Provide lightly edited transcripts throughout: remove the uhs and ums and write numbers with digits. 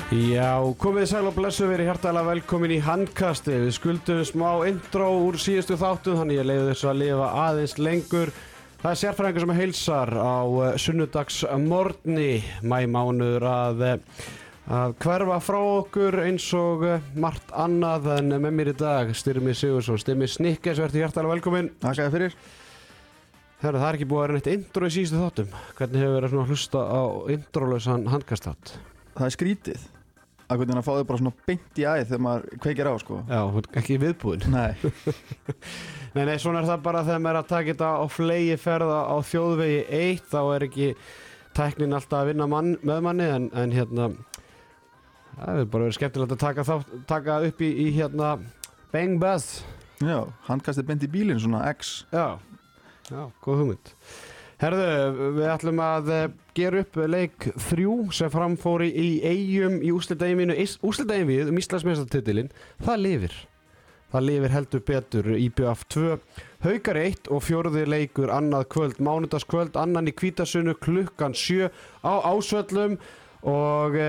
Já, komið sæl og blessu, verið hjartalega velkomin í handkastið. Við skuldum smá intro úr síðustu þáttum, þannig ég leiði þessu að lifa aðeins lengur. Það er sérfræðingur sem heilsar á sunnudagsmorgni, maímánuður að hverfa frá okkur eins og margt annað, en með mér í dag Styrmi Sigurðsson, Stimmi Snikkes, verður hjartalega velkomin. Takk að fyrir. Herra, það er ekki búið að vera neitt intro í síðustu þáttum. Hvernig hefur verið svona að hlusta á introlausan handkastþátt? Það er skrítið að hvernig að fá þau bara svona beint í æð þegar maður kveikir á, sko. Já, ekki viðbúinn. Nei. Nei, svona er það bara þegar maður er að taka þetta á flegiferða á þjóðvegi 1, þá er ekki tæknin alltaf að vinna með manni, en hérna, það hefur bara verið skemmtilegt að taka upp í hérna Bang Bath. Já, handkastið beint í bílinn, svona X. Já, góð hugmynd. Herðu, við ætlum að gera upp leik 3 sem framfór í Eyjum í úrslitaeinvíinu. Úrslitaeinvíð Íslandsmeistaratitilinn, það lifir. Það lifir heldur betur. IBF 2, Haukar 1 og 4. leikur annað kvöld, mánudagskvöld, annan í Hvítasunnu klukkan 7 á Ásvöllum og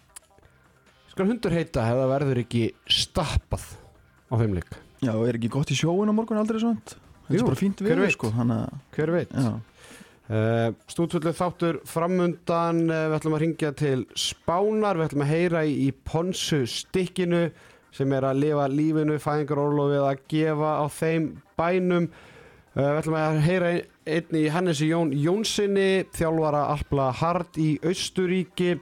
skal hundur heita ef það verður ekki stappað á þeim leik. Já, og er ekki gott í sjóin á morgun aldrei svona? Það er bara fínt við, sko. Hver veit? Já. Stúdfullur þáttur framundan, við ætlum að hringja til Spánar, við ætlum að heyra í Ponsu stikkinu sem er að lifa lífinu, fæðingarorlofið að gefa á þeim bænum. Við ætlum að heyra einni í Hannesi Jón Jónssoni, þjálfara Alpla Hard í Austuríki,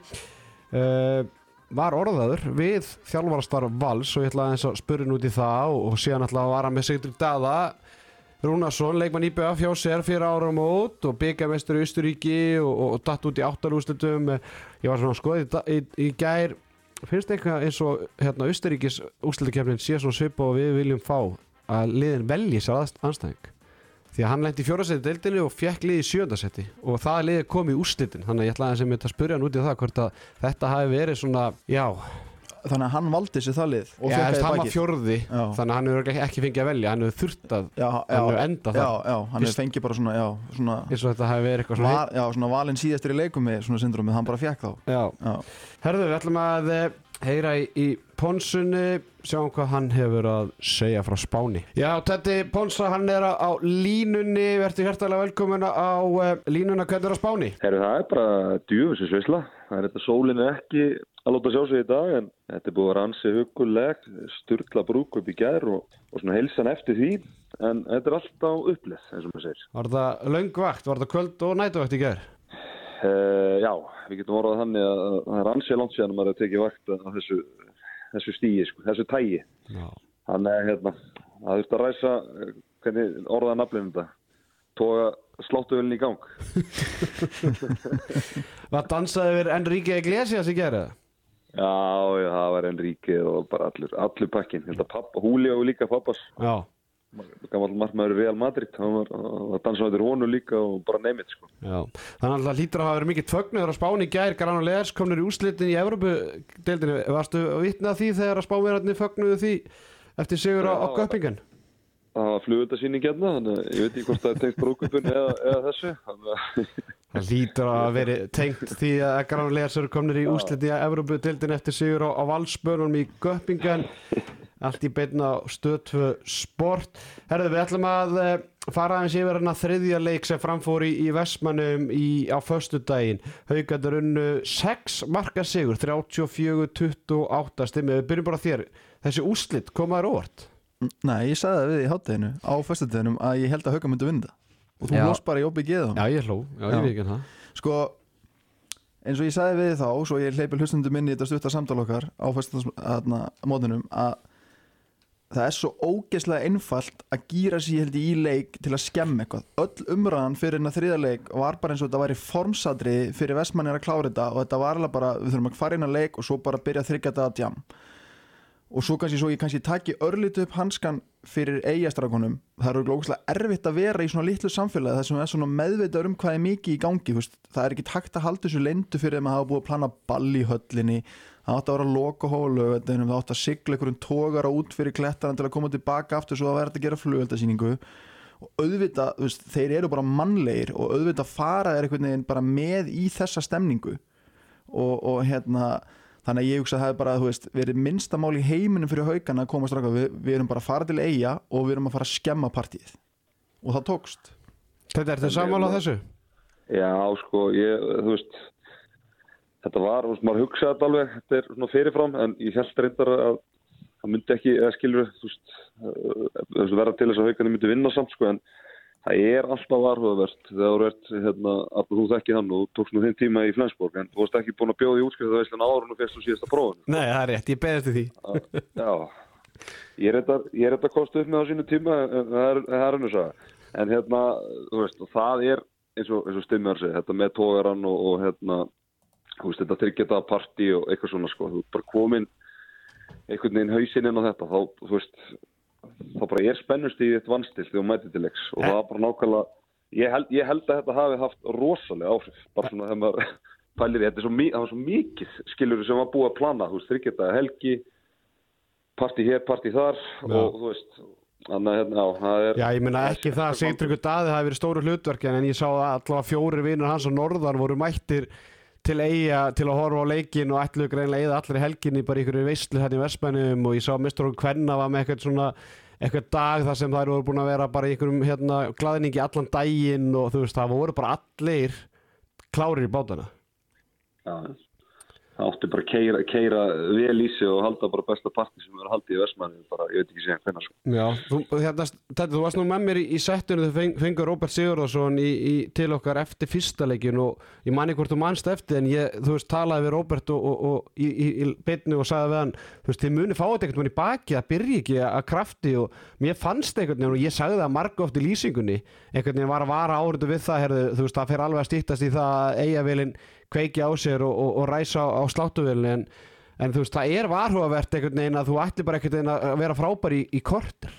var orðaður við þjálfarastarf Vals og ég ætla aðeins að spurja út í það og síðan ætla að vara með Sigurður Daða Rúnarsson, leikmann IBF hjá sér fyrir áramót og bikarmeistari í Austuríki og datt út í 8 úrslitum. Ég var svona að skoða í gær, finnst eitthvað eins og hérna Austuríkis úrslitakeppnin sé svona svipað og við viljum fá að liðin velji sér anstæðing. Því að hann lenti í 4. seti deildinni og fekk lið í 7. seti og það liðið kom í úrslitin. Þannig að ég ætla aðeins að spyrja hann út í það hvort að þetta hafi verið svona, já. Þannig að hann valdi sér það lið og fekk það í bakið. Já, hann var 4. Þannig að hann hefur ekki fengið að velja, hann hefur þurft að hann hefur endað það. Já, hann hefur fengið bara svona, svona eins og þetta hafi verið eitthvað svona já, svona valinn síðastur í leikum með svona syndrómið, hann bara fekk þá. Já. Herðu, við ætlum að heyra í Ponsunni, sjáum hvað hann hefur að segja frá Spáni. Já, Teddi Ponsa, hann er á línunni, verður hjartalega velkomin á línuna, hvernig er á Spáni? Herru, það er bara djöfisins veisla. Það er þetta sólinu ekki að láta sjá sig í dag, en þetta er búið að vera ansi huggulegt, sturla brúkup í gær og svona heilsan eftir því, en þetta er allt á uppleið, eins og maður segir. Var þetta löng vakt? Var þetta kvöld og nætuvakt í gær? Já, við getum orðað þannig að það er ansi langt síðan að maður að tekið vakt á þessu stíi, sko, þessu tægi. Já. Þannig að hérna, það þurfti að ræsa, hvernig orðaða nafninu þetta, toga sláttuvelin í gang. Hvað dansaði yfir Enrique Iglesias í gær? Já, það var Enrique og bara allur pakkin. Ég held að pappa, Julio líka pappas. Já. Gamall markmaður í Real Madrid, hann var dansaði yfir honu líka og bara neymit, sko. Já, þannig að hlýtur að hafa verið mikið fögnuður á Spáni í gær, Granollers komnir í úrslitin í Evrópudeildinni. Varstu vitni að því þegar að Spánverjarnir fögnuðu því eftir sigur á Göppingen? Það var flugeldasýning hérna, þannig að ég veit ekki hvort það er tengt brúkupun eða þessu. Það hlýtur að veri tengt því að Granollers eru komnir í úrslitin í Evrópudeildinni eftir sigur á Valsbörnum í Göppingen. Allt í beinna Stöð 2 Sport. Herðu, við ætlum að fara aðeins yfir hérna 3. leik sem framfór í Vestmannum á föstudaginn. Haukarnir unnu 6 marka sigur, 34-28. Stimmi, við byrjum bara þér. Þessi úrslit, kom þær óvart? Nei, ég sagði það við í hádeginu á föstudeginum að ég held að Haukar myndi vinna. Og þú hlóst bara í OBG þá. Já, ég hló. Já, ég veit ekki það. Sko, eins og ég sagði við þá, svo ég hleypi hlustundum inn í þetta stutta samtal okkar á föstudagsmótinum, að það er svo ógeðslega einfalt að gíra sig held í leik til að skemma eitthvað. Öll umræðan fyrir þennan 3. leik var bara eins og þetta væri formsadri fyrir Vestmannir að klára þetta og þetta var alveg bara, við þurfum að fara inn að leik og svo bara byrja að 3 daga djam. Og svo ég taki örlítið upp hanskan fyrir Eyjastrákunum. Það er ógeðslega erfitt að vera í svona litlu samfélagi þar sem er svona meðvitað hvað er mikið í gangi. Það er ekki hægt að halda þessu leyndu fyrir að hafa búið að plana ball í höllinni. Það átti að vera lokahólu, það átti að sigla einhverjum togara út fyrir klettarna til að koma tilbaka aftur svo að vera að gera flugeldasýningu. Og auðvitað, þeir eru bara mannlegir og auðvitað fara einhvern veginn bara með í þessa stemningu. Og Þannig að ég hugsa að það bara, þú veist, verið minnsta mál í heiminum fyrir Haukana að koma stráka, við erum bara að fara til Eyja og við erum að fara að skemma partíið og það tókst. Þetta er sammála á þessu? Já, sko, þú veist, þetta var, þú veist, maður hugsaði þetta alveg, þetta er svona fyrirfram, en ég held reyndar að það myndi ekki, eða skilur, þú veist, verða til þess að Haukana myndi vinna samt, sko, en það er alltaf varhugavert þegar þú ert, þú þekkir hann og þú tókst nú þinn tíma í Flensborg, en þú varst ekki búin að bjóða í útskriftarveislan áður og fyrst og síðasta prófinu. Nei, það er rétt, ég beðist því. Já, ég er þetta kostu upp með á sínu tíma, en það er önnur saga. En þú veist, og það er eins og Stimmar segir, þetta með togarann og þú veist, þetta þryggjata partí og eitthvað svona, sko, þú bara komin einhvern veginn hausinn inn á þetta, þá, þú veist, þá bara er spennust í eitt vannstil þegar þú mætir til leiks og það var bara nákvæmlega ég held að þetta hafi haft rosalega áhrif bara svona þegar maður pælir í þetta það var svo mikið skilur sem var búið að plana þú veist, þryggjata helgi partí hér, partí þar og þú veist þannig að það er Já, ég meina ekki það að Sigtryggur Daði hafi verið stóru hlutverki en ég sá að allavega 4 vinur hans á norðan voru mættir til Eyja til að horfa á leikinn og ætluðu greinlega eyða allri helginni bara ykkur veislu hérna í Vestmannum og ég sá að Mr. Kvenna var með eitthvað dag þar sem þær voru búin að vera bara í ykkurum glaðningi allan daginn og þú veist það voru bara allir klárir í bátana. Já, það átti bara að keyra vel í sig og halda bara besta partí sem verður haldið í Vestmanni bara, ég veit ekki segja hvenær sko. Já, þú varst nú með mér í settinu þau fengur Róbert Sigurðarsson til okkar eftir fyrsta leikin og ég mani hvort þú manst eftir en þú veist talaði við Róbert og í beinni og sagði við hann þú veist þið muni fá þetta einhvern veginn í baki að byrja ekki að krafti og mér fannst einhvern veginn og ég sagði það margoft í lýsingunni einhvern veginn var að vara áriðu við það þú veist það fer alveg að styttast í það að Eyjavélin kveiki á sér og ræsa á sláttuvélinni en þú veist, það er varhugavert einhvern veginn að þú ætli bara einhvern veginn að vera frábær í korter.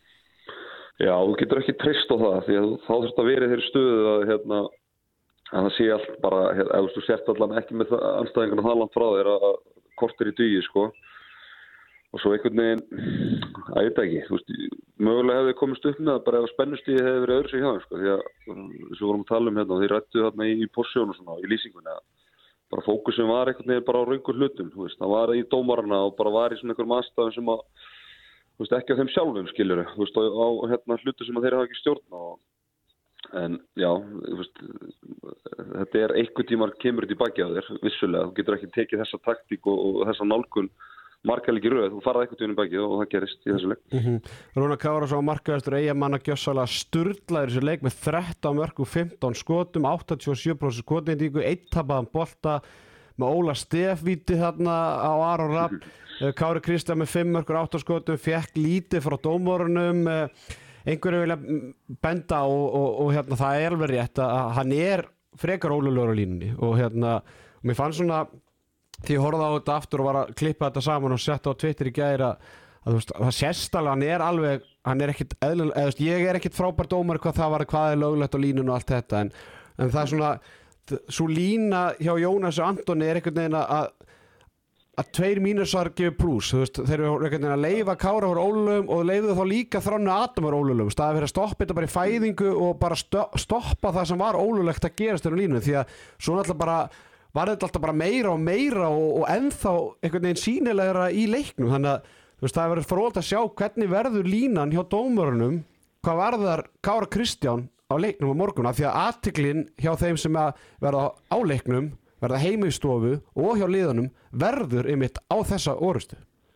Já, þú getur ekki treyst á það því að þá þurft að vera í þeirri stöðu að það sé allt bara, ef þú sért allan ekki með anstæðingarna það langt frá þér að korter í dugi, sko. Og svo einhvern veginn, ég veit ekki, þú veist, mögulega hefði komist upp með það bara ef spennustíði hefði verið öðru sig hjá þeim, sko, því að við vorum að tala um og þeir rættu þarna í porsjón og svona, í lýsingunni að bara fókusin var einhvern veginn bara á raungur hlutum, þú veist, það var í dómarana og bara var í svona einhverjum aðstæðum sem að, þú veist, ekki á þeim sjálfum, skiljuru, þú veist, á hlutu sem að þeir hafa ekki stjórn á, en já, þú veist, þetta er einhvern tímar kemur þetta í baki á þér, vissulega, þú getur ekki tekið þessa taktík og þessa nálgun markalegi röð, þú farið eitthvað tíunum baki og það gerist í þessu leik. Rúnar Kárason markaðistur Eyjamanna gjössalega sturlaður þessu leik með 13 mörk og 15 skotum, 87% skotnýtingu, 1 tapaðan bolta með Óla Stefvíti þarna á Aron Rapp, Kári Kristján með 5 mörk og 8 skotum, fekk lítið frá dómorunum, einhverju vilja benda og það er alveg rétt að hann er frekar ólulegur á línunni og mér fannst svona því ég horfði á þetta aftur og var að klippa þetta saman og setja á Twitter í gær að þú veist, það sést alveg, hann er ekkit eðlilega, ég er ekkit frábær dómari hvað er löglegt á línun og allt þetta en það er svona, svo lína hjá Jónasi Antoni er einhvern veginn að 2 mínusar gefur plús, þú veist, þeir eru einhvern veginn að leyfa Kára úr ólulum og leyfðu þá líka Þráni Adam úr ólulum, staðið fyrir að stoppa þetta bara í fæðingu og bara stoppa það sem var ólulegt að gerast á línu því að svo náttúrulega bara var þetta alltaf bara meira og meira og ennþá einhvern veginn sýnilegra í leiknum þannig að þú veist, það verður fróðilegt að sjá hvernig verður línan hjá dómurunum hvað varðar Kára Kristján á leiknum á morgun af því að athyglin hjá þeim sem að verða á leiknum verða heima í stofu og hjá liðanum verður einmitt á þessa orustu.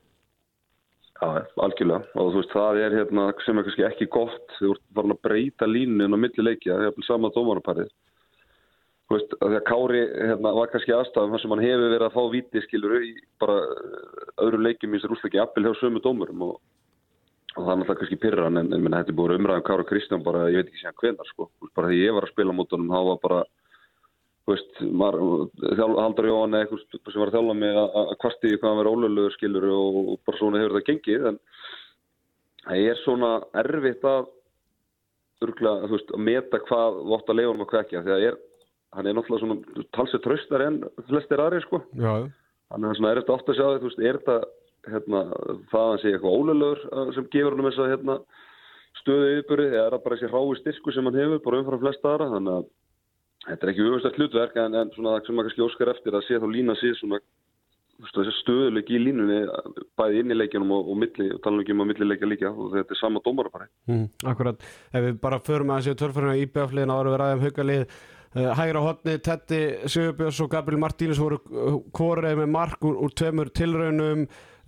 Já, algjörlega og þú veist, það er sem er kannski ekki gott þú ert farin að breyta línunin á milli leikja það er sama dómaraparið þú veist, að því að Kári var kannski aðstæðum þar sem hann hefur verið að fá víti skiluru í bara öðrum leikjum í þessu úrslitaleiki jafnvel hjá sömu dómurum og það er náttúrulega kannski pirran en þetta er búið umræðum Kára Kristján bara, ég veit ekki segja hvenær sko, bara því ég var að spila mót honum, þá var bara þú veist, Halldór Jóhann eða eitthvað sem var að þjálfa mig að kvarti hvað hann verið ólöglegur skiluru og bara svona hefur það gengið en það er svona erfitt að örugglega, þú veist, að meta hvað vott að leifa honum og hvað ekki, því að hann er náttúrulega svona talsið traustari en flestir aðrir sko. Já. Þannig að það er eftir að sjá þetta, þú veist, er þetta það að hann sé eitthvað ólöglegur sem gefur hann þessa stöðu yfirbyrði eða er það bara þessi hrái styrku sem hann hefur bara umfram flesta aðra, þannig að þetta er ekki öfustert hlutverk en svona það sem maður kannski óskar eftir að sé þá lína sig svona þessi stöðuleiki í línunni bæði inn í leikjunum og milli, og tala ekki um að millileikja líka og þetta sama dómarapari. Akkurat, ef við bara förum að þessi tölfræðina í IBF-liðina áður við ræðum Haukalið, hægra horni Teddi Sigurbjörns og Gabriel Martínez voru hvorið með mark úr 2 tilraunum,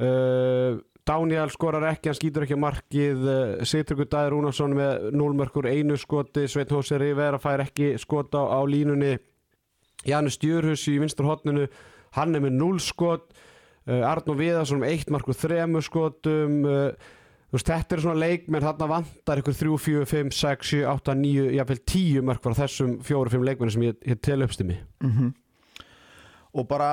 Daniel skorar ekki, hann skýtur ekki markið, Sigtryggur Daði Rúnarsson með 0 mörk úr 1 skoti, Sveinn Hósi Rivera fær ekki skot á línunni, Janus Djurhus í vinstra horninu, hann með 0 skot, Arnór Viðarsson með 1 mark úr 3 skotum, þetta svona leikmenn, þarna vantar ykkur 3, 4, 5, 6, 7, 8, 9, jafnvel 10 mörk frá þessum 4, 5 leikmenn sem ég tel uppstimi. Og bara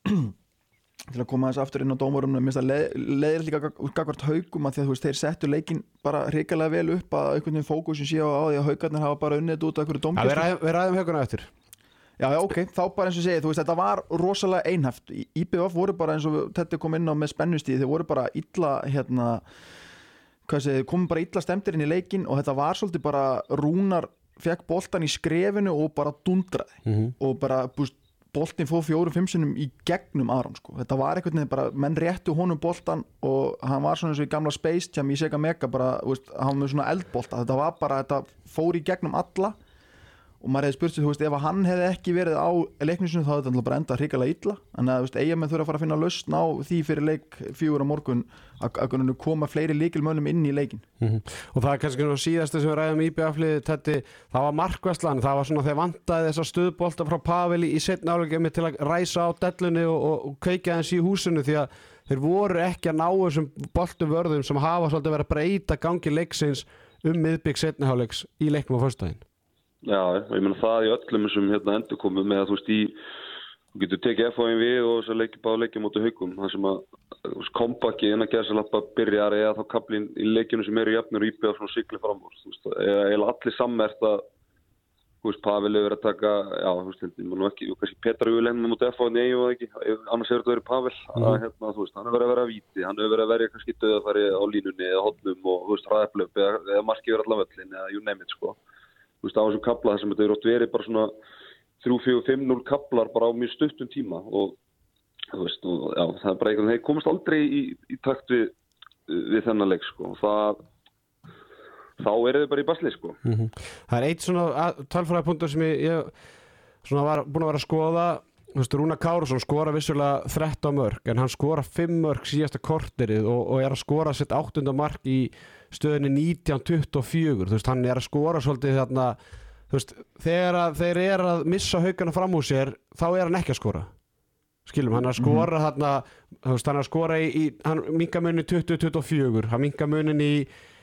til að koma þess aftur inn á dómarumna, mér finnst það leiðir líka gagnvart Haukum að því að þeir settu leikinn bara hrikalega vel upp að einhvern veginn fókusin sé á því að Haukarnir hafa bara unnið út af einhverju dómgæslu. Við ræðum Haukana eftir. Já, ok, þá bara eins og segið, þetta var rosalega einhæft. IBF voru bara eins og þetta kom inn á með spennustíð, þeir voru bara illa, komum bara illa stemdir inn í leikinn og þetta var svolítið bara Rúnar fekk boltan í skrefinu og bara dundraði og bara boltin fóð 4-5 sinnum í gegnum Aron, sko. Þetta var einhvern veginn bara, menn réttu honum boltan og hann var svona eins og í gamla Space Jam í Sega Mega bara, hann með svona eldbolta, þetta var bara, þetta fór í gegnum alla og maður hefði spurt sig, ef hann hefði ekki verið á leiknisinu þá hefði þetta bara endað hrikalega illa, en eigamenn þurfa að fara að finna lausn á því fyrir leik 4 á morgun að koma fleiri lykilmönnum inn í leikin. Og það kannski nú síðasta sem við ræðum í IBF-liði, Teddi, það var markværslan, það var svona þeir vantaði þessa stuðbolta frá Pavel í seinni hálfleik til að ræsa á dellunni og kveikja þess í húsinu því að þeir voru ekki að ná þessum boltuvörðum sem hafa svolítið verið að breyta gangi leiksins miðbik seinni hálfleiks í leiknum á föstudaginn. Já, ég meina það í öllum sem endurkomu með að þú getur tekið FHM við og þess að báða leikja móti Haukum, það sem að kompakki innan gæðsalappa byrjar eða þá kaplinn í leikjunum sem eru jafnir og IBF svona sigli fram úr, eða allir sammert að Pavel hefur verið að taka, ekki, kannski Petar Ulenn móti FHM og ekki, annars hefur þetta verið Pavel, hann hefur verið að vera víti, hann hefur verið að verið kannski döðafæri á línunni eða hotnum og hraðaplöp eða markið verið allan völlin eða you name it, sko. Á þessum kapla þar sem þetta er ótt verið bara svona 3-4-5-0 kaplar bara á mjög stuttum tíma og það er bara einhvern veginn, þeir komast aldrei í takt við þennan leik, sko. Þá eru þau bara í basli, sko. Það er eitt svona talfræðipunktur sem ég svona var búin að vera að skoða. Rúnar Kárason skora vissulega 13 mörk en hann skora 5 mörk síðasta korterið og er að skora sitt 8. mark í stöðinni 19-24. Hann er að skora svolítið þarna, þegar þeir eru að missa Haukana fram úr sér þá er hann ekki að skora. Skilum, hann er að skora þarna, hann er að skora hann minkar munin 20-24, hann minkar munin í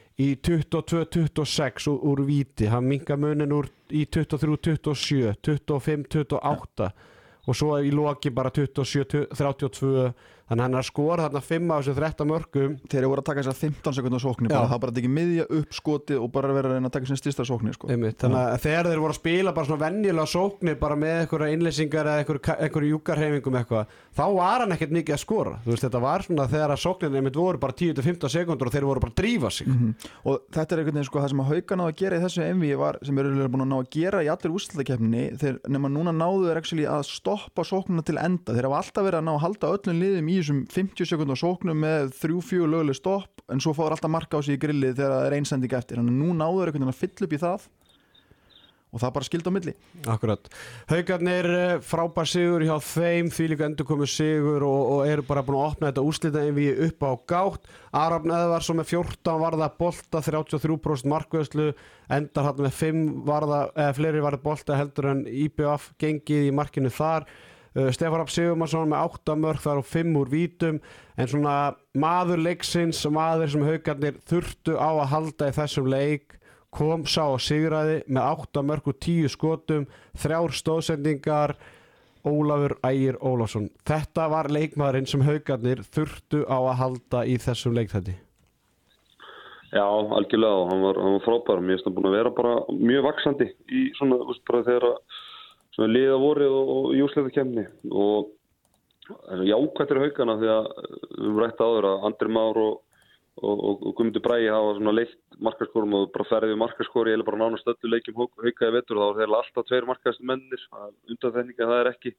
22-26 úr víti, hann minkar munin í 23-27, 25-28 og svo í loki bara 27-32, þannig hann er að skora þarna 5 af þessu 13 mörkum. Þeir voru að taka þess að 15 sekundar sóknir, það bara ekki miðja upp skotið og bara vera að reyna að taka sem styrsta sóknir, sko. Þannig að þegar þeir voru að spila bara svona venjulega sóknir bara með einhverja innleysingar eða einhverju júkkarheifingum eitthvað, þá var hann ekkert mikið að skora. Þetta var svona þegar að sóknirnir voru bara 10-15 sekundur og þeir voru bara að drífa sig. Og þetta er einhvern veginn, sko, það sem að Hauka náðu að gera í þessu MV var, sem eru búin að ná að gera í allir úrslitakeppninni, þeir nema núna náðu þeir actually að stoppa sóknina til enda. Þeir hafa alltaf verið að ná að halda öllum liðum í þessum 50 sekundar sóknum með 3-4 löguleg stopp en svo fáður alltaf marka á sig í grillið þegar það er einsending eftir. Þannig nú náður einhvern veginn að fylla upp í það og það bara skildi á milli. Akkurat. Haukarnir frábær sigur hjá þeim, því líka endurkomu sigur og eru bara búin að opna þetta úrslita einvígi upp á gátt. Aron Eðvarsson með 14 varða bolta, 33% markvöðslu, endar hann með 5 varða, fleiri varða bolta heldur en IBF gengið í markinu þar. Stefán Rapp Sigurmannsson með 8 mörk þar og 5 úr vítum, en svona maður leiksins, maður sem Haukarnir þurftu á að halda í þessum leik, kom sá og sigraði með 8 mörk og 10 skotum, 3 stóðsendingar, Ólafur Ægir Ólafsson. Þetta var leikmaðurinn sem Haukarnir þurftu á að halda í þessum leikþætti. Já, algjörlega, og hann var frábær. Mér finnst hann búin að vera bara mjög vaxandi í svona, bara þegar svona liða vorið og júsleitakeppni og jákvættir Haukana því að við rætt áður að Andri Már og og Guðmundur Bragi hafa svona leitt markaskorum og bara ferðið við markaskori eða bara nánast öllu leikjum Hauka í vetur, þá er þeir alltaf 2 markastir mennir, undanþekninga það ekki.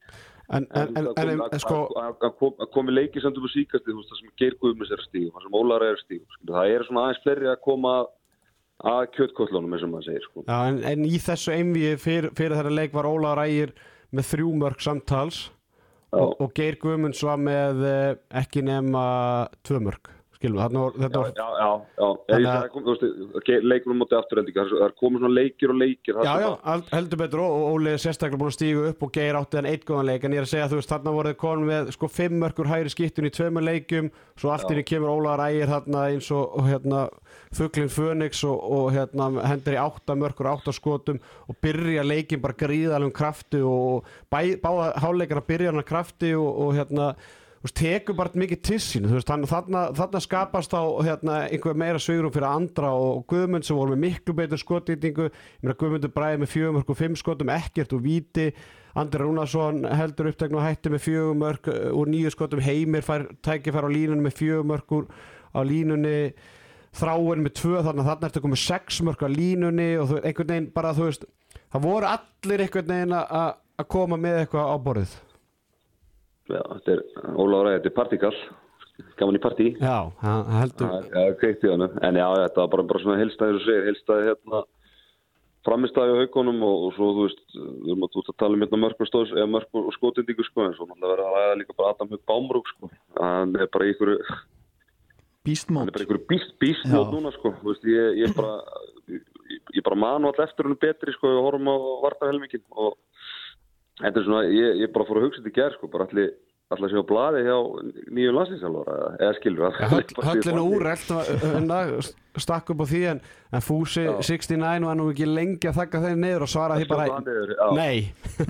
Að komi leiki sem þú síkast það sem Geir Guðmunds að stíga, það sem Ólaður að stíga, það svona aðeins fleiri að koma að kjötkollunum eins og maður segir, sko. Já, en í þessu einvíi fyrir þeirra leik var Ólaður Ægir með 3 mörk samtals og Geir Guðmunds var með ekki nema 2 mörk. Leikur móti afturhendingar, það er komið svona leikir og leikir. Heldur betur og Óli er sérstaklega búin að stíga upp og Geir átti hann 1 góðan leik, en ég er að segja að þarna voruð konum með 5 mörkur hægri skiptun í 2 leikjum, svo allt inni kemur Ólaður Ægir þarna eins og fuglinn Fönix og hendur í 8 mörkur 8 skotum og byrja leikin bara gríðalegum krafti og báða hálfleikana byrja hann krafti og tekur bara mikið til sín, þarna skapast á einhver meira svigrúm fyrir Andra og Guðmund sem voru með miklu betur skotnýtingu. Ég meina Guðmundur Bragi með 4 mörk og 5 skotum, ekkert úr víti. Andri Rúnarsson heldur uppteknu og hætti með 4 mörk úr 9 skotum. Heimir tækifæri á línunni með 4 mörk á línunni. Þráin með 2, þarna ertu komið 6 mörk á línunni og einhvern veginn bara það voru allir einhvern veginn að koma með eitthvað á borðið. Já, þetta er Ólaður Ægir, þetta er partíkall, gaman í partí. Já, heldur. Já, kveikt í hann. En já, þetta var bara svona heilstæði, þú segir, heilstæði framistæði á Haukunum og svo, við erum að tala mörk og skotindingu, sko, en svo náttúrulega verður að ræða líka bara Adam Hauk Bámrúk, sko. Hann er bara einhverju bístmót. Hann er bara einhverju bístmót núna, sko. Þú veist, ég bara man all eftir húnum betri, sko, og horfum á vartarhelmingin og þetta er svona, ég bara fór að hugsa þetta í gær, sko, bara allir að sjá blaði hjá nýjum landslýsþjálfara eða skilur það. Höllinu úrrelt stakk upp á því en Fúsi 69 var nú ekki lengi að þakka þeir niður og svara því bara nei.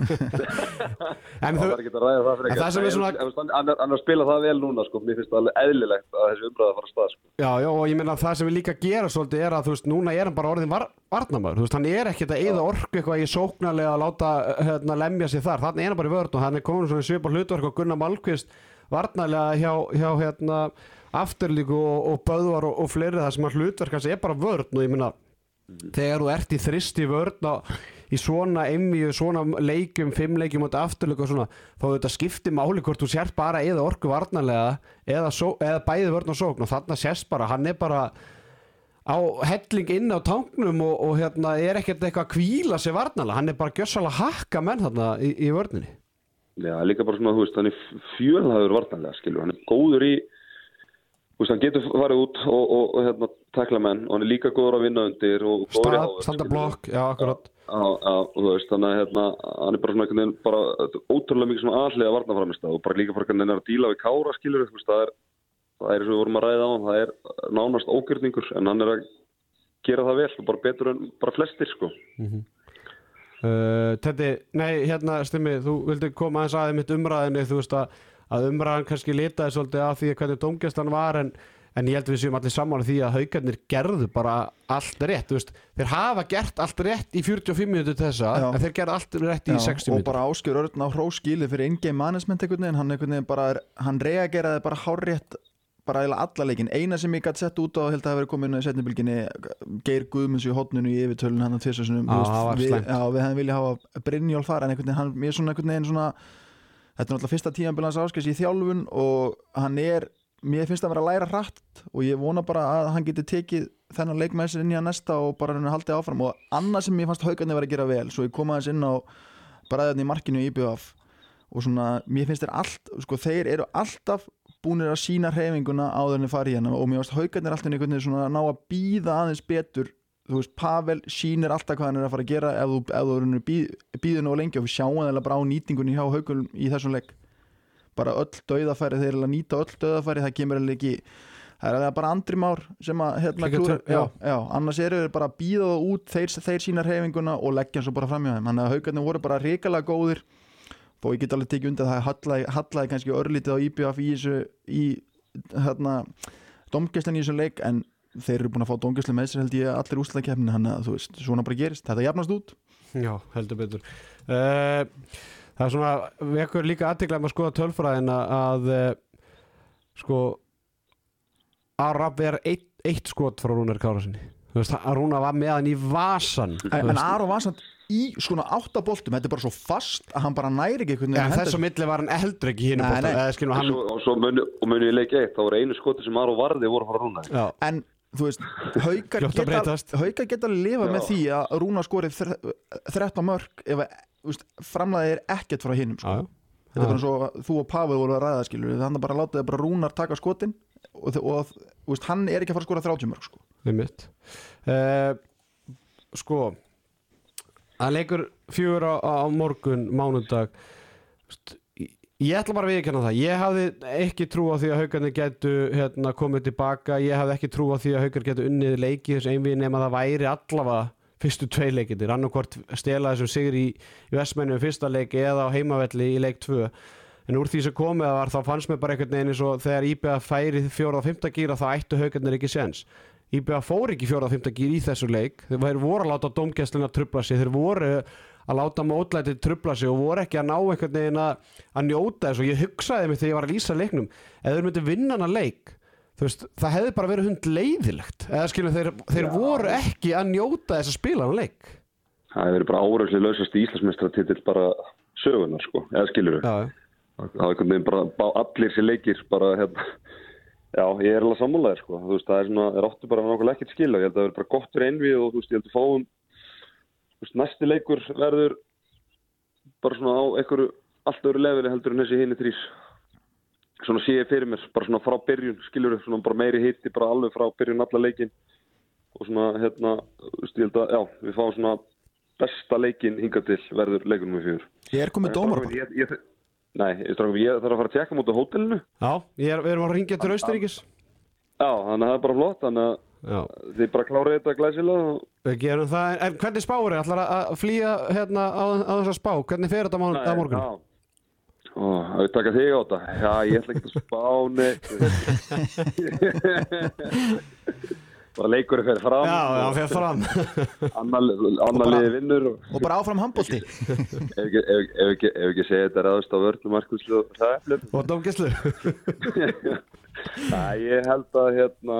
En það sem er svona hann er að spila það vel núna, sko, mér finnst það alveg eðlilegt að þessi umræða fara að stað, sko. Já, og ég meina það sem við líka gera svolítið er að núna er hann bara orðin varnarmaður, hann er ekkert að eyða orku eitthvað í sóknarlega að láta lemja sig þar, þannig er hann bara í vörn og hann er komin svona svipað hlutverk og Gunnar Malmqvist varnarlega hjá Afturlíku og Böðvar og fleiri, það sem að hlutverk hans er bara vörn og ég meina þegar þú ert í þristi vörn í svona einvíu, svona leikjum 5 leikjum út Afturlíku og svona þá þetta skiptir máli hvort þú sért bara eða orku varnarlega eða bæði vörn og sókn og þarna sést bara, hann er bara á helling inn á tanknum og er ekkert eitthvað að hvíla sig varnarlega, hann er bara gjörsamlega hakka menn þarna í vörninni. Já, líka bara svona, hann er fjölhæður varnarlega, skilur, hann er góður í hann getur farið út og takla menn og hann er líka góður að vinna undir og standa blokk, já, akkurat. Og þú veist, þannig að hann er bara svona einhvern veginn bara ótrúlega mikið svona aðhliða varnarframist og bara líka bara hann er að díla við Kára, skilur, það er eins og við vorum að ræða á hann, það er nánast ógjörningur en hann er að gera það vel og bara betur en bara flestir, sko. Teddi, nei, Stimmi, þú vildi koma aðeins aðeins mitt umræðinni, þú veist að umræðan kannski litaði svolítið af því hvernig dómgæslan var en ég held við séum allir sammála því að Haukarnir gerðu bara allt rétt, þú veist, þeir hafa gert allt rétt í 45 mínútur þessa en þeir gerðu allt rétt í 60 mínútur. Og bara Ásgeir Örn á hróskilið fyrir in-game management einhvern veginn, hann reageraði bara hárrétt bara eiginlega alla leikinn. Eina sem ég gæti sett út á held að hafa verið komin í seinnibilginni Geir Guðmunds í horninu í yfirtölun hann að tvisvarsinnum. Við hefðum viljað hafa Brynjólf fara en einhvern veginn mér svona einhvern veginn svona þetta er náttúrulega fyrsta tímabil hans Ásgeirs í þjálfun og mér finnst að vera að læra hratt og ég vona bara að hann geti tekið þennan leik með sér inn í að næsta og bara haldið áfram og annað sem mér fannst Haukarnir vera að gera vel svo ég kom aðeins inn á bræðarni í markinu í IBF og svona mér finnst þeir eru alltaf búnir að sína hreyfinguna áður en þeir fara í hérna og mér finnst Haukarnir alltaf einhvern veginn svona ná að bíða aðeins betur. Þú veist, Pavel sýnir alltaf hvað hann er að fara að gera ef þú býður nú lengi og við sjáum það bara á nýtingunni hjá Haukum í þessum leik bara öll dauðafæri, þeir eru að nýta öll dauðafæri, það kemur ekki það er bara Andri Már sem að annars eru þeir bara að býða það út þeir sína hreyfinguna og leggja hann svo bara fram hjá þeim, þannig að Haukarnir voru bara hrikalega góðir og ég get alveg tekið undir það hallaði kannski örlítið á IBF í dómgæslan í þessum leik en þeir eru búin að fá dómgæslu með sér held ég allir úrslitakeppni þannig að þú veist, svona bara gerist þetta jafnast út. Já, heldur betur það er svona vekur líka athygli að maður skoða tölfræðina að sko Arab er eitt skot frá Rúnar Kárasyni. Þú veist, að Rúnar var með hann í vasan. En Aron var samt í svona 8 boltum, þetta er bara svo fast að hann bara næri ekki einhvern veginn. Þess á milli var hann heldur ekki hinu boltum. Og svo muni ég leik 1, þá voru einu skoti sem Aron varði voru frá Rúnar. En þú veist, Haukar geta að lifa með því að Rúnar skorið 13 mörk ef framlagið er ekkert frá hinum sko. Þetta er bara svo þú og Pavel voru að ræða skilur, þannig að bara láta þið bara Rúnar taka skotin og veist, hann er ekki að fara að skora 30 mörk sko. Sko hann leikur 4 á morgun mánudag. Ég ætla bara að viðurkenna það. Ég hafði ekki trú á því að Haukarnir gætu komið tilbaka. Ég hafði ekki trú á því að Haukar gætu unnið leiki þessu einvíð nema það væri allavega fyrstu 2 leikindir, annarkvort stela þessum sigri í Vestmannaeyjum fyrsta leik eða á heimavelli í leik 2. En úr því sem komið var þá fannst mér bara einhvern veginn eins og þegar IBA færi 4. og 5. gíra þá ættu Haukarnir ekki séns. IBA fór ekki 4. og 5. gír í þessu leik. Þeir voru að láta dómgæsluna trufla sig, þeir voru að láta mótlætið trufla sig og voru ekki að ná einhvern veginn að njóta þess og ég hugsaði mig þegar ég var að lýsa leiknum ef þeir myndi vinna hana leik. Þú veist, það hefði bara verið hundleiðilegt eða skilur þeir voru ekki að njóta þess að spila hann leik. Það hefði verið bara áraugslega lausast Íslandsmeistaratitil bara sögunar sko, eða skilur það hefði einhvern veginn bara allir sér leikir bara já, ég er alveg sammálaður sko, þú veist, það er svona er áttu bara nákvæmlega ekkert skil og ég held að það verið bara gott fyrir einvið og þú veist, ég held að fáum þú veist, næsti leikur verður bara svona á einhverju allt öðru leveli heldur en þessi hinni 3 svona sé ég fyrir mér, bara svona frá byrjun skilur svona bara meiri hitti, bara alveg frá byrjun alla leikin og svona þú veist, ég held að, já, við fáum svona besta leikin hingað til verður leikunum við 4. Ég er komið dómar Nei, ég þarf að fara að tjekka mútið á hótelinu. Já, við erum að ringja til Austurríkis. Já, þannig að það er bara flott, þannig að þið bara klárið þetta glæsilega. Við gerum það, en hvernig spáir þið? Ætlar að flýja á þessa spá? Hvernig fer þetta á morgun? Það vil taka þig á þetta. Já, ég ætla ekki að spá, bara leikurinn fer fram. Já, hann fer fram. Annar liði vinnur. Og bara áfram handbolti. Ef ekki segja þetta ráðust á vörnum, markúslu og hræflum. Og dómgæslu. Ég held að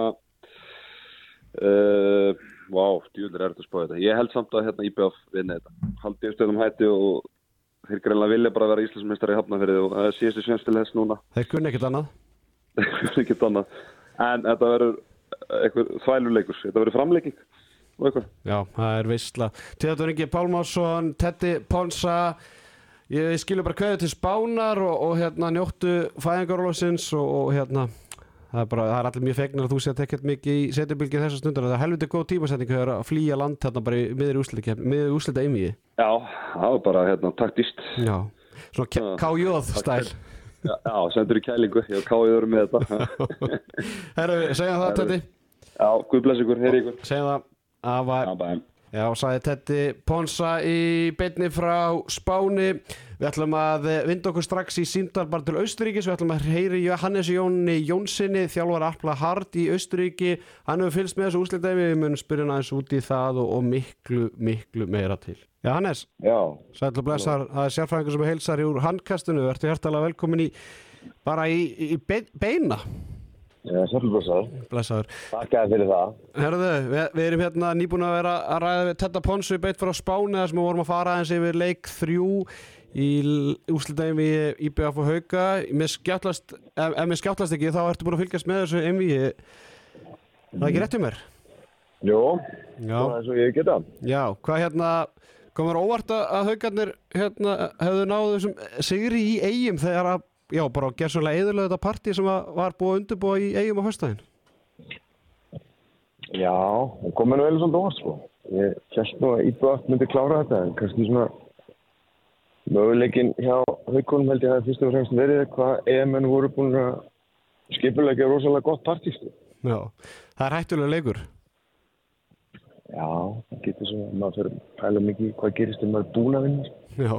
djúlir er þetta að spá þetta. Ég held samt að IBF vinni þetta. Haldið stöðum hætti og þeir greinlega vilja bara vera Íslandsmeistari í Hafnarfirði og það er síðustu sjens til þess núna. Þeir kunni ekkert annað. En þetta verður eitthvað þvæluleikur, þetta verður framlegging og eitthvað. Já, það er veistla. Theodór Ingi Pálmásson, Teddy Ponsa, ég skilur bara kveðið til Spánar og njóttu fæðingarorlofsins og það er allir mjög fegnir að þú sé að tekja mikið í setjubylgið þessar stundar. Það er helviti góð tímasetning að flýja land bara í miðri úrslita einvígi. Já, það var bara taktist. Já, svona KJ stæl. Já, sendur í kælingu, ég og Káið eru með þetta. Herru, segjum það, Teddy. Já, Guð bless ykkur, heyri ykkur. Segjum það. Já, sagði Teddy Ponsa í beinni frá Spáni. Við ætlum að vinda okkur strax í símtal bara til Austurríkis. Við ætlum að heyri Hannesi Jóni Jónssoni, þjálfara Apla Hard í Austurríki. Hann hefur fylgst með þessu úrslitadæmi. Við munum spyrja hann aðeins út í það og miklu meira til. Já, Hannes. Já. Sæll og blessar. Það er sérfræðingur sem heilsar úr handkastinu. Vertu hjartalega velkomin í beina. Já, sæll og blessaður. Blessaður. Takk fyrir það. Herðu, við erum nýbúin að vera að ræða við Tedda Ponsu beitt frá Spáni þar sem við vorum að fara aðeins yfir leik 3 í úrslitaðum við IBF og Hauka. Ef mér skjáttlast ekki þá ertu búin að fylgjast með þessu einvígi. Það ekki rétt mér? Jú, það er svo ég geta. Já, hvað komur óvart að Haukarnir hefðu náðu þessum sigri í Eyjum þegar að bara gerðsvonlega eyðilögðu þetta partí sem var búið að undirbúa í Eyjum á föstudaginn? Já, það kom vel svona óvart sko. Ég hélt nú að IBF myndi klára þetta en kannski svona möguleikinn hjá Haukunum held ég að fyrst og fremst verið hvað EM-menn voru búin að skipuleggja rosalega gott partí sko. Já, það er hættulega leikur. Já, það getur svona, maður fyrir að pæla mikið hvað gerist þegar maður er búin að vinna. Já.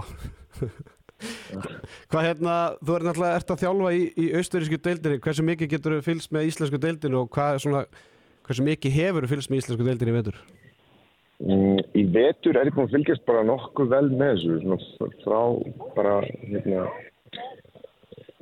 Hvað þú ert að þjálfa í austurrísku deildinni, hversu mikið getur þú fylgst með íslensku deildinni og hversu mikið hefur þú fylgst með íslensku deildinni í vetur? Í vetur er ég búin að fylgjast bara nokkuð vel með þessu, svona frá bara,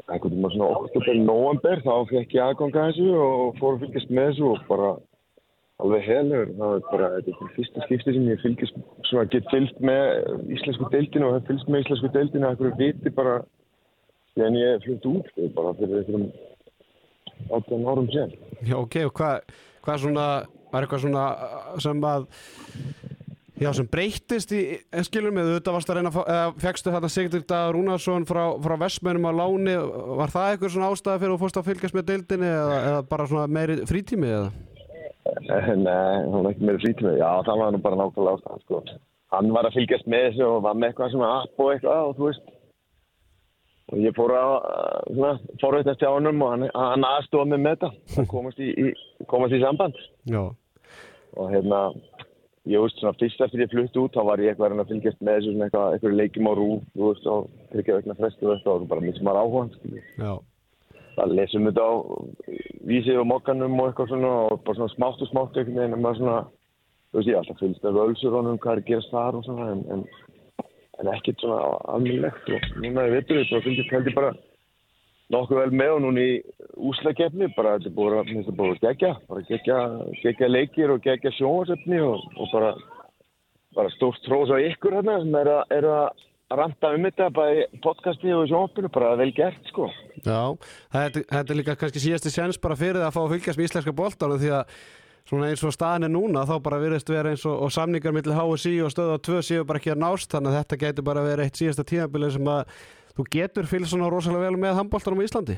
einhvern veginn svona október, nóvember, þá fekk ég aðgang að þessu og fór að fylgjast með þessu og bara alveg heilegur. Það bara, þetta fyrsta skipti sem ég fylgist, svona get fylgst með íslensku deildinu og hef fylgst með íslensku deildinu að einhverju viti bara þegar ég flutti út, bara fyrir einhverjum 18 árum síðan. Já, ok, og hvað svona, var eitthvað svona sem að já, sem breyttist í skilum með auðvitað varst að reyna að fékkstu þarna Sigurður Dagur Rúnarsson frá Vestmönnum á láni, var það eitthvað svona ástæða fyrir að fórst að fylgjast með deildinni eða bara svona meiri frítími eða? Nei, það var ekki meiri frítími, já það var nú bara nákvæmlega ástæðan sko. Hann var að fylgjast með þessu og var með eitthvað svona app og eitthvað og þú veist og ég fór að forveit eftir á honum og hann aðstofa mig með þetta að komast í samband. Já. Og ég veist svona fyrst eftir ég flutti út þá var ég eitthvað að fylgjast með þessu svona eitthvað leikjum á RÚV, þú veist, á 3 vikna fresti og það var bara minn sem var áhuga. Já. Það lesum þetta á Vísi og Mokkanum og eitthvað svona og bara svona smátt og smátt einhvern veginn en maður svona, þú veist, ég alltaf fylgst af Ölsurónum hvað gerast þar og svona en ekkert svona almennilegt og núna ég veitur þetta og fylgist held ég bara nokkuð vel með og núna í úrslitakeppni bara þetta er búið geggja leikir og geggja sjónvarpsefni og bara stórt hrós á ykkur hérna sem er að ranta þetta bæði podcasti og sjónvarpinu bara vel gert sko. Já, þetta er líka kannski síðasti séns bara fyrir það að fá að fylgjast með íslenska boltanum því að svona eins og staðan er núna þá bara virðist vera eins og samningar milli HSI og Stöðvar 2 séu bara ekki að nást þannig að þetta getur bara verið eitt síðasta tímabilið sem að þú getur fylgst svona rosalega vel með handboltanum á Íslandi.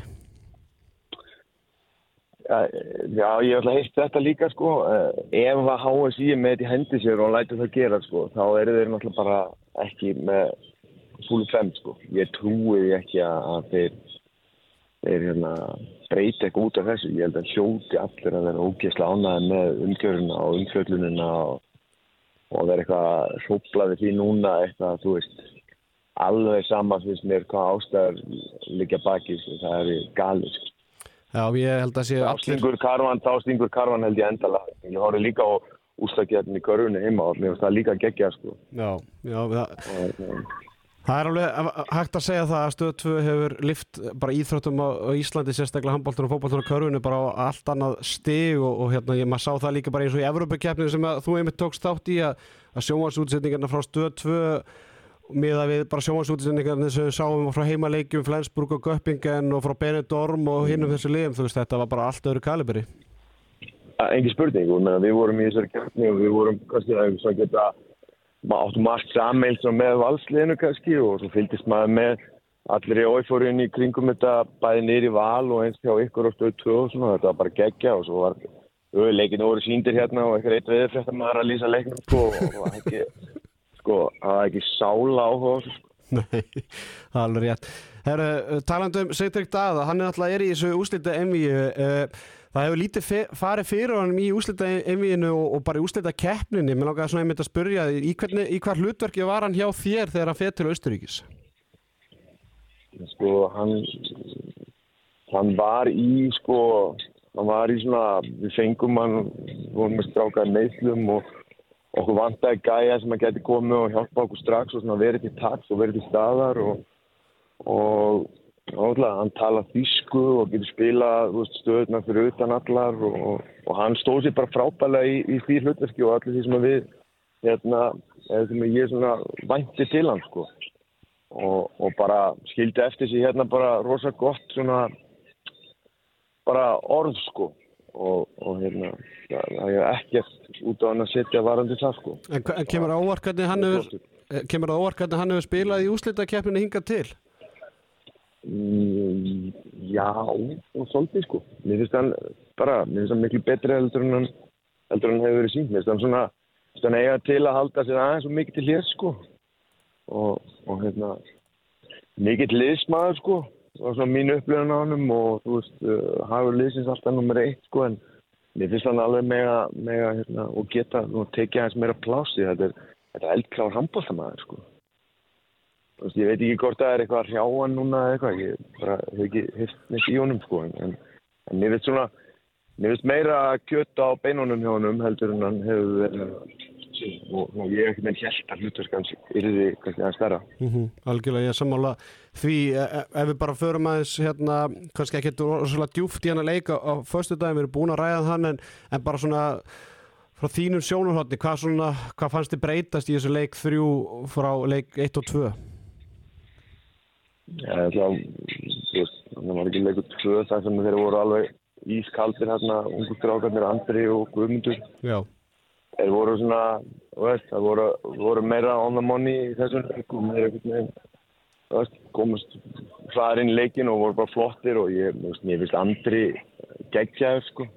Já, ég ætla að heyrt þetta líka sko. Ef að HSI er með þetta í hendi sér og lætur það gera sko, þá eru þeir náttúrulega bara ekki með full fem sko. Ég trúi ekki að þeir breyti eitthvað út af þessu. Ég held að hljóti allir að vera ógeðslega ánægðir með umgjöruna og umfjöllunina og vera eitthvað hróflaði því núna eitthvað, þú veist, alveg sama finnst mér hvað ástæður liggja baki, það er galið. Já, ég held að sé Þá stingur karvan held ég endalega. Ég horfði líka á úrslitakeppni í körfunni heima og mér finnst það líka geggja sko. Já, það er alveg hægt að segja það að Stöð 2 hefur lyft bara íþróttum á Íslandi, sérstaklega handboltanum og fótboltanum og körfunni bara á allt annað stig og maður sá það líka bara eins og í Evrópukeppninu sem þú einmitt tókst þátt í að sjónvarpsútsendingarnar frá Stöð 2 miðað við bara sjónvarpsútsendingarnar sem við sáum frá heimaleikjum, Flensburg og Göppingen og frá Benidorm og hinnum þessu liðum, þú veist, þetta var bara allt öðru kaliberi. Engin spurning, við vorum í þessari keppni og við vorum kannski að geta maður áttum margt sameilt með valsliðinu kannski og svo fylgdist maður með allir í eufóríunni í kringum þetta bæði niður í Val og eins hjá ykkur á Stöð 2 og svona, þetta var bara geggja og svo var leikinu voru sýndir hérna og eitthvað eitt veðurfréttamaður að lýsa leiknum það var ekki sála áhuga á þessu. Nei, það er alveg rétt. Talandi Sigtrygg Daða, hann alltaf í þessu úrslita-einvíu. Það hefur lítið farið fyrir honum í úrslita-einvíinu og bara í úrslitakeppninni. Mér langaði svona einmitt að spyrja í hvað hlutverki var hann hjá þér þegar hann fer til Austurríkis? Sko, hann var í svona, við fengum hann, vorum með strákaði meiðslum og okkur vantaði gæja sem að geti komið og hjálpa okkur strax og svona verið til taks og verið til staðar og hann talar þýsku og getur spilað stöðuna fyrir utan allar og hann stóð sér bara frábærlega í því hlutverki og allir því sem að við ég svona vænti til hann sko og bara skildi eftir sig bara rosa gott svona bara orð sko og það er ekkert út á hann að setja varandi það sko. En kemur það óvart hvernig hann hefur spilað í úrslitakeppninni hingað til? Já, og svolítið sko. Mér finnst hann miklu betri heldur en hann hefur verið sýnt. Mér finnst hann eiga til að halda sér aðeins og mikið til hér sko. Og mikill liðsmaður sko. Það var svona mín upplifun á honum og þú veist, hagur liðsins alltaf nummer 1 sko, en mér finnst hann alveg mega og geta tekið aðeins meira plássi. Þetta er eldklár handboltamaður sko. Þú veist, ég veit ekki hvort það er eitthvað að hrjá hann núna eða eitthvað, ég bara hef ekki heyrt neitt í honum sko, en mér finnst meira kjöt á beinunum hjá honum heldur en hann hefur verið og ég ekkert með hélt að hlutverkans yrði kannski að stærra. Algjörlega, ég sammála því ef við bara förum aðeins kannski ekki rosalega djúpt í hann að leika á föstudaginn, við erum búin að ræða hann en bara svona frá þínum sjónarhorni, hvað fannst þið breytast í þessu leik 3 frá leik 1 og 2? Ja, það var ekki leikur 2 þar sem þeir voru alveg ískaldir hérna, ungu strákarnir Andri og Guðmundur. Já. Þeir voru svona, það voru meira on the money í þessum leikum, þeir einhvern veginn, komast hraðar inn í leikinn og voru bara flottir og ég finnst Andri geggjaður, sko,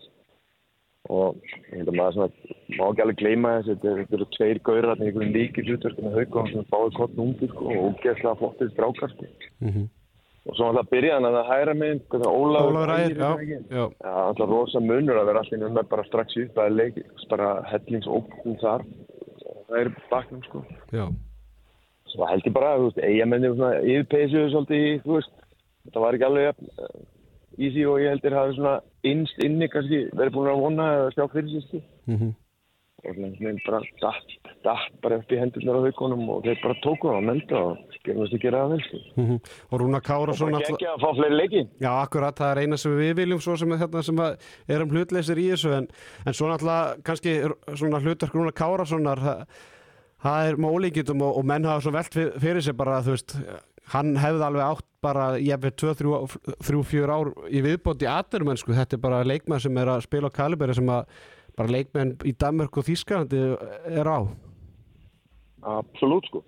og ég held að maður svona, má ekki alveg gleyma þess, þetta eru 2 gaurar í einhverjum líkir hlutverkinu Hauka og svona báði kottn undir, sko, og ógeðslega flottir strákar, sko. Og svo alltaf byrjaði hann að hæra mig, Ólafur Ægir, já, alltaf rosa munur að vera allir með bara strax upp að leik, bara hellingsókn þar, það er baknum, sko. Já. Svo held ég bara, Eyjamenni svona yfirpeysuðu svolítið í, þetta var ekki alveg easy og ég heldur hafi svona innst inni kannski verið búin að vona eða sjá fyrir sér, og svona bara datt bara upp í hendurnar á Haukunum og þeir bara tóku það og melda og gerðast að gera það vel. Og Rúnar Kárason og bara geggja að fá fleiri leiki. Já, akkurat, það er eina sem við viljum svo sem sem erum hlutleysir í þessu en svo náttúrulega kannski svona hlutverk Rúnar Kárassonar það er með ólíkindum og menn hafa svo velt fyrir sig bara hann hefði alveg átt bara jafnvel 2-3-4 ár í viðbót í atvinnumennsku. Þetta er bara leikmenn sem er að spila á kaliberi sem að bara leikmenn í Danmörku og Þýskalandi er á. Absolutt, sko.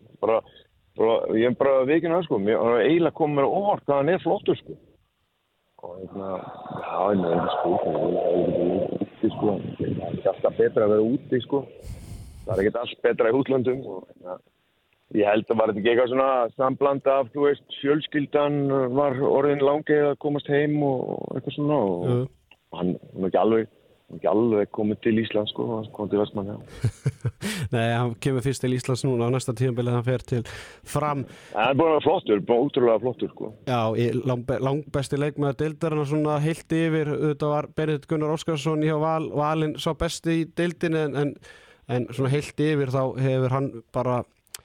Ég er bara vikinn að, sko. Mér eiginlega kom mér óvart að hann er flottur, sko. Og já, ég er sko. Það er ekki alltaf betra að vera úti, sko. Það er ekki allt betra í útlöndum og ég held að var þetta ekki eitthvað svona sambland af, fjölskyldan var orðin langið að komast heim og eitthvað svona og hann ekki alveg komið til Íslands, sko, hann kom til Vestmann, já. Nei, hann kemur fyrst til Íslands núna á næsta tímabili hann fer til Fram. Hann er búin að vera flottur, útrúlega flottur, sko. Já, langbesti leikmaður deildarinnar svona heilt yfir, auðvitað var Benedikt Gunnar Óskarsson hjá Valinn sá besti í deildinni en svona heilt yfir þá hefur hann bara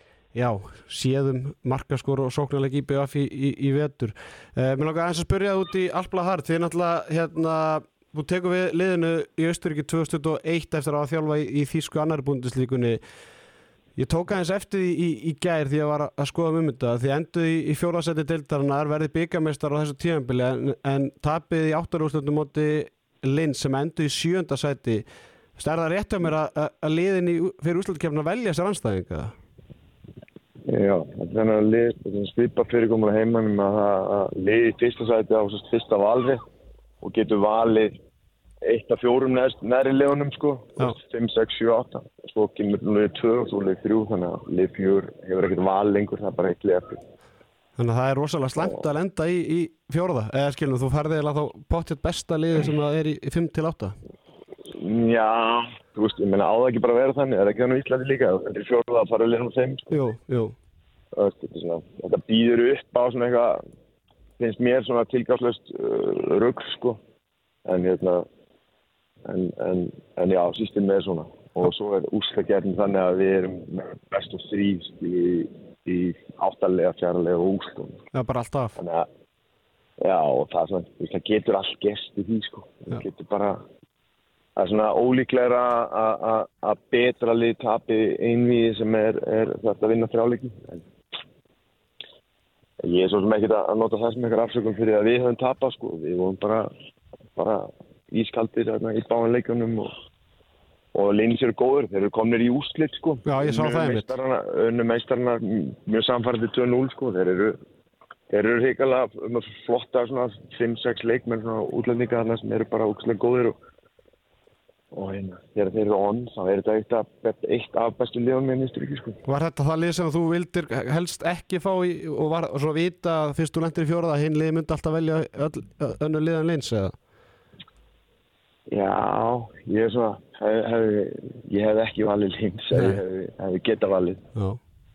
séðum markaskor og sóknarleik IBF í vetur. Mér langar aðeins að spyrja út í Alpla Hart, þið náttúrulega þú tekur við liðinu í Austurríki 2021 eftir að þjálfa í þýsku annarri búndeslíkunni. Ég tók aðeins eftir í gær því að var að skoða þetta. Þið enduð í 4. sæti deildarinnar, verðið bikarmeistar á þessu tímabili en tapið í 8. úrslitum móti Linz sem enduð í 7. sæti. Er það rétt hjá mér að liðin fyrir úrslitakeppnina velja sér andstæðinga? Já, þannig að lið svipa fyrirkomur á heimanum að lið í 1. sæti á fyrsta valri og getur valið 1 af 4 neðri liðunum, sko, 5, 6, 7, 8. Svo kemur lið 2 og svo lið 3, þannig að lið 4 hefur ekkert val lengur, það er bara 1 lið eftir. Þannig að það er rosalega slæmt að lenda í 4. Eða skilum, þú færði eða þá pottið besta liði sem það er í 5-8? Já, ég meina á það ekki bara að vera þannig, það er ekki þannig í Íslandi líka, þetta er 4. að fara liðnum 5. Sko. Jú. Þetta býður upp á svona eitthvað, finnst mér svona tilgangslaust rugl, sko, en já, systemið er svona og svo er úrslitakeppnin þannig að við erum best og þrífst í 8. liða, 4. liða og úrslitum. Já, bara alltaf. Þannig að, já, og það getur allt gerst í því, sko. Það getur bara, það er svona ólíklegra að betra lið tapi einvíði sem er þetta að vinna 3 leiki. Ég er svo sem ekkert að nota það sem eitthvað afsökum fyrir að við höfum tapað, sko. Við vorum bara ískaldir í báðum leikunum og Linz eru góður. Þeir eru komnir í úrslit, sko. Já, ég sá það einmitt. Unnu meistarana mjög samfærandi 2-0, sko. Þeir eru hrikalega flotta svona 5-6 leikmenn svona útlendinga þarna sem eru bara ógeðslega góðir og þegar þeir eru þá er þetta eitt af bestu liðunum í Austurríki, sko. Var þetta það lið sem þú vildir helst ekki fá og var svo að vita að fyrst þú lentir í 4. að hinn lið myndi alltaf velja önnur lið en Linz, eða? Já, ég er svona ég hef ekki valið Linz, ég hef getað valið. Já.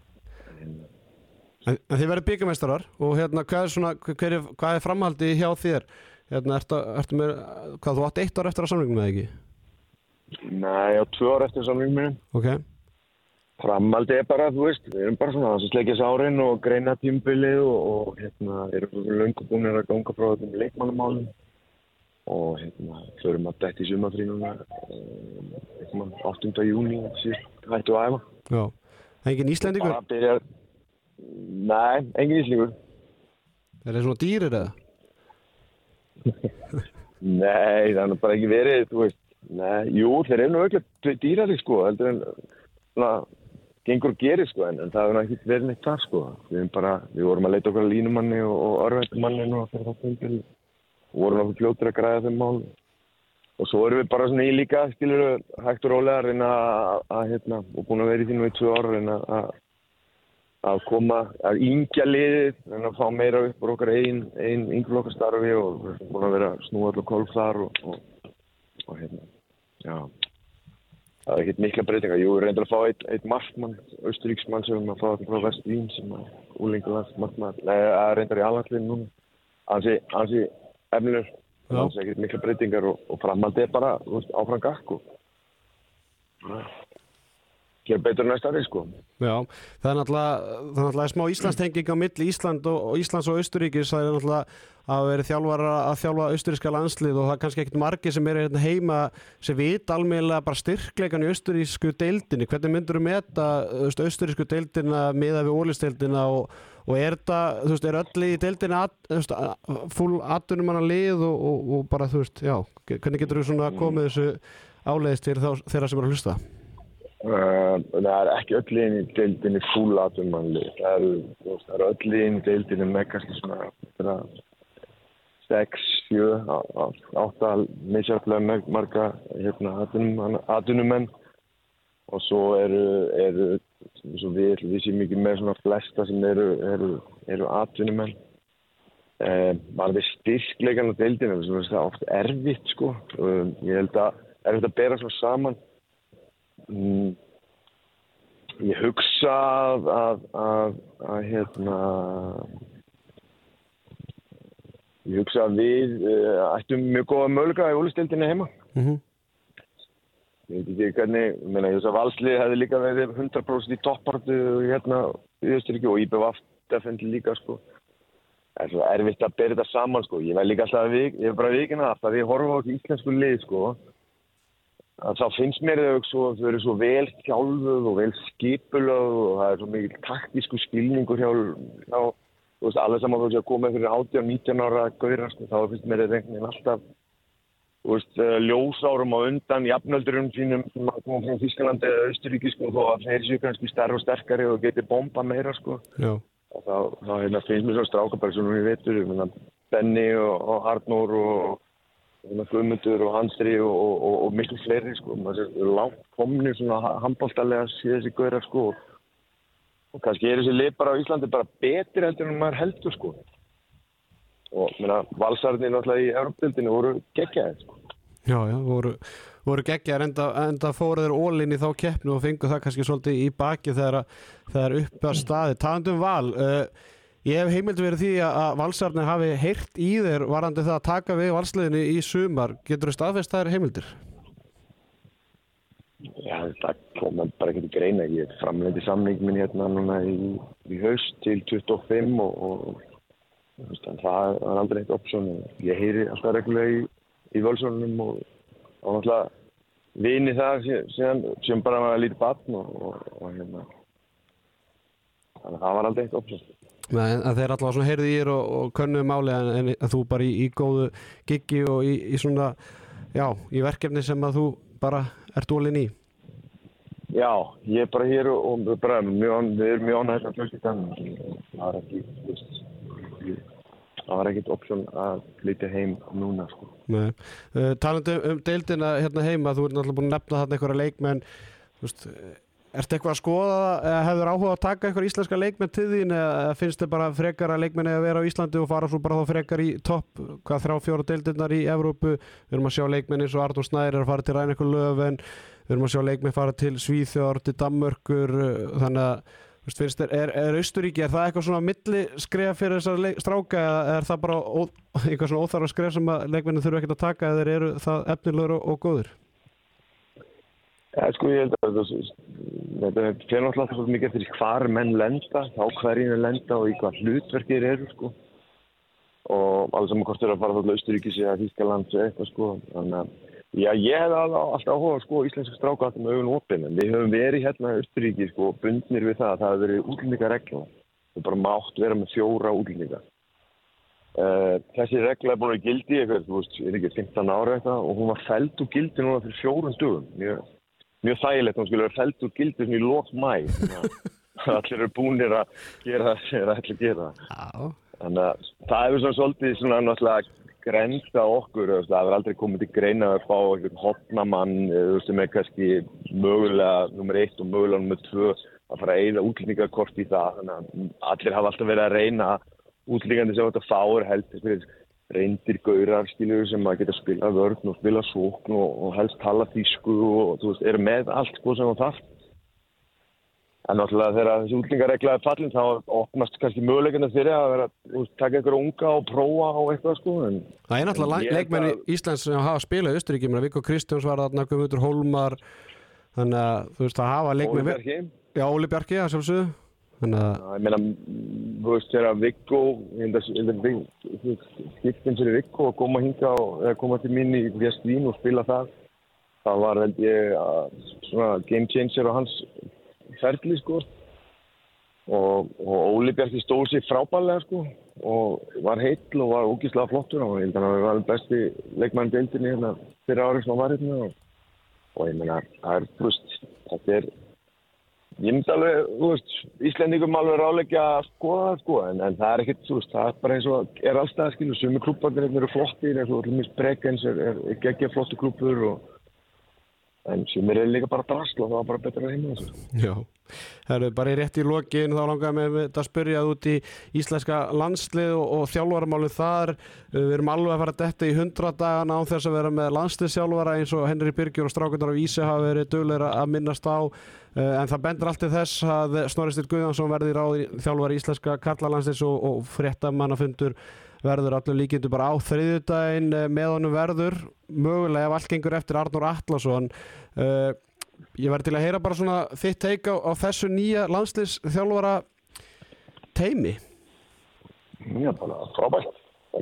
En þið verður bikarmeistarar og hvað er framhaldið hjá þér? Ertu með, þú átt 1 ár eftir að samningnum eða ekki? Nei, á 2 ár eftir samning mínum. Ok. Framhaldi bara, þú veist, við erum bara svona að sleikja sárin og greina tímabilið og erum löngu búinir að ganga frá þessum leikmannamálum og förum að detta í sumarfrí núna 8. júní síðan hættu að æfa. Já. Engin Íslendingur? Nei, engin Íslendingur. Er það svona dýrir eða? Nei, það er bara ekki verið, þú veist. Nei, jú, þeir eru nú auðvitað dýrari, sko, heldur en svona gengur og gerir, sko, en það hefur ekki verið neitt þar, sko. Við vorum að leita okkur að línumanni og örvæntumanni og fyrir það tímabil og vorum okkur fljótir að græða þeim mál. Og svo erum við bara svona í líka, skilur, hægt og rólega að reyna og búin að vera í þínum í 2 ára, reyna að koma, að yngja liðið, reyna að fá meira upp úr okkar einn yngreflokkastarfi og búin að vera að snúa allar kolf þar og já, það er ekkert mikla breytingar. Jú, við reyndum að fá einn markmann, austuríksmann sem við að fá frá Vestvín sem er úlingulands markmann, það reyndar í alhansliðinu núna, ansi efnilegur, það er ekkert mikla breytingar og framhaldið bara, þú veist, áfram gakk og gera betur næsta ári, sko. Já, það er náttúrulega smá Íslandstenging á milli Íslands og Austurríkis. Það er náttúrulega að vera þjálfara að þjálfa austuríska landslið og það er kannski ekkert margir sem eru heima sem vita almennilega bara styrkleikan í austurísku deildinni. Hvernig myndirðu meta austurísku deildina miðað við Ólafsdeildina og er það, þú veist, er öll í deildinni full atvinnumanna lið og bara, þú veist, já, hvernig getur þú svona komið þessu áleiðist fyrir þeirra sem eru að hlusta? Það er ekki öll liðin í deildinni full atvinnumannlið. Það eru öll liðin í deildinni með kannski svona 6, 7, 8 misjaflega marga atvinnumenn og svo eru svo við séum mikið með svona flesta sem eru atvinnumenn. Bara við styrkleikan á deildinni það er oft erfitt, sko. Ég held að erfitt að bera svo saman. Ég hugsa ég hugsa að við ættum mjög góða möguleika í Ólafsdeildinni heima. Ég veit ekki hvernig, ég hugsa að Valslið hefði líka verið 100% í toppartu í Austurríki og IBVF definitív líka, sko. Það er svo erfitt að bera þetta saman, sko. Ég var líka alltaf ég er bara vikina að ég horfa á þessu íslensku lið, sko. Þá finnst mér þau eru svo vel þjálfuð og vel skipulögð og það er svo mikil taktísku skilningur hjá þú veist, allir saman þú að koma fyrir 18-19 ára gaurar, sko, þá finnst mér þetta einhvern veginn alltaf, þú veist, ljósárum á undan jafnöldurum sínum sem að koma frá Þýskalandi eða Austurríki, sko, þó að þeir séu kannski stærri og sterkari og geti bomba meira, sko. Já. Og þá finnst mér svo stráka bara svona við veitur, Benni og Arnór og Guðmundur og Andri og miklu fleiri, sko. Maður er langt komnir svona handboltalega síðan þessi gaurar, sko. Og kannski þessi lið bara á Íslandi bara betur heldur en maður heldur, sko. Og valsarnir náttúrulega í Evrópudeildinni voru geggjaðir, sko. Já, voru geggjaðir enda fóru þeir all inn í þá keppni og fengu það kannski svolítið í baki þegar upp að staði. Talandi Val, ég hef heimildi verið því að valsarnir hafi heyrt í þér varandi það að taka við valsliðinu í sumar. Getur þú staðfest þær heimildir? Já, það kom bara ekki til greina. Ég framleiti samning minn hérna núna í haust til 25 og það er aldrei eitt option. Ég heyri alltaf reglulega í völsunum og náttúrulega vini það sem bara var lítið barn og hérna. Þannig að það var aldrei eitt option. Nei, en þeir allavega svona heyrðu í þér og könnuðu máli en þú bara í góðu giggi og í svona, já, í verkefni sem að þú bara ert ólinn í. Já, ég er bara hér og bara við erum mjög ánægðir að fjölskyldan. Það var ekkert option að flytja heim núna, sko. Nei. Talandi deildina hérna heima, þú ert náttúrulega búin að nefna þarna einhverja leikmenn, þú veist, ertu eitthvað að skoða eða hefur áhuga að taka einhver íslenska leikmenn til þín eða finnst þið bara frekar að leikmenn eða vera á Íslandi og fara svo bara þá frekar í topp 3-4 deildirnar í Evrópu? Við erum að sjá leikmenn eins og Arnór Snær að fara til Rhein-Neckar Löwen, við erum að sjá leikmenn fara til Svíþjóðar, til Danmörkur, þannig að finnst þér, er Austurríki, er það eitthvað svona milliskref fyrir þessar stráka eða er það bara eitthvað svona óþarfa skref sem að leikmennin þurfa ekkert að taka eða þeir eru það efnilegur og góður? Ja, sko, ég held að þetta fyrir náttúrulega alltaf mikið eftir hvar menn lenda, þá hverjir lenda og í hvað hlutverkir eru, sko. Og alls saman hvort að fara til Austurríkis eða Þýskalands eða eitthvað, sko. Þannig að, já, ég hef alltaf áhuga, sko, íslenska stráka alltaf með augun opin, en við höfum verið hérna í Austurríki, sko, bundnir við það að það hefur verið útlendingaregla. Við bara mátt vera með 4 útlendinga. Þessi regla búin að gildi, þú veist, ekki 15 ára eitthvað, og hún var felld úr gildi núna fyrir 4 dögum. Mjög þægilegt, hún skulle vera felld úr gildi í lok maí. Allir eru búnir að gera það sem þeir ætla að gera. Þannig að það hefur svona svolítið svona náttúrulega grensa okkur. Það hefur aldrei komið til greina að fá einhvern hotnamann sem er kannski mögulega nummer 1 og mögulega nummer 2 að fara að eyða útlendingarkort í það. Þannig að allir hafa alltaf verið að reyna útlendingandi sem þetta fáir helst fyrir reyndir gaurar, skilur, sem að geta spila vörn og spila sókn og helst tala þýsku og þú veist, eru með allt sko sem það þarf. En náttúrulega þegar þessi útlendingaregla er fallin þá opnast kannski möguleikana fyrir að vera að taka einhverja unga og prófa á eitthvað sko. Það er náttúrulega leikmenn í Íslands sem hafa spilað í Austurríki, Viggo Kristjáns var þarna, Guðmundur Hólmar, þannig að þú veist, það hafa leikmenn... Óli Bjarki, að sjálfsögðu. Ég meina, þú veist, þegar Viggo, skiptin fyrir Viggo að koma hinga eða koma til mín í Vestvín og spila það var held ég svona game changer á hans ferli, sko. Og Óli Bjarki stóð sig frábærlega, sko, og var heill og var ógeðslega flottur og ég held að hann var besti leikmann deildinni hérna fyrir árið sem hann var hérna og ég meina, það er, þú veist, þetta er ég myndi alveg, þú veist, Íslendingum alveg ráðleggja að skoða það, sko, en það er ekkert, þú veist, það er bara eins og er allstað, skilur, sumi klúbbarnir eru flottir, eins og allir Bregenz er geggja flottur klúbbur en sumir eru líka bara drasl og það var bara betra að heima þessu. Já, það er bara rétt í lokin, þá langaði mig að spyrja út í íslenska landslið og þjálfaramálið þar. Við erum alveg að fara detta í 100 dagana án þess að vera með landsliðsþjálfara eins og Henry Birgir og strákurnar á Vísi hafa verið duglegir að minnast á. En það bendir allt til þess að Snorri Steinn Guðjónsson verði þjálfari íslenska karlalandsliðs og fréttamannafundur verður allir líkindu bara á þriðjudaginn með honum verður mögulega ef allt gengur eftir Arnór Atlason. Ég verði til að heyra bara svona þitt take á þessu nýja landsliðsþjálfara teymi. Já, bara frábært.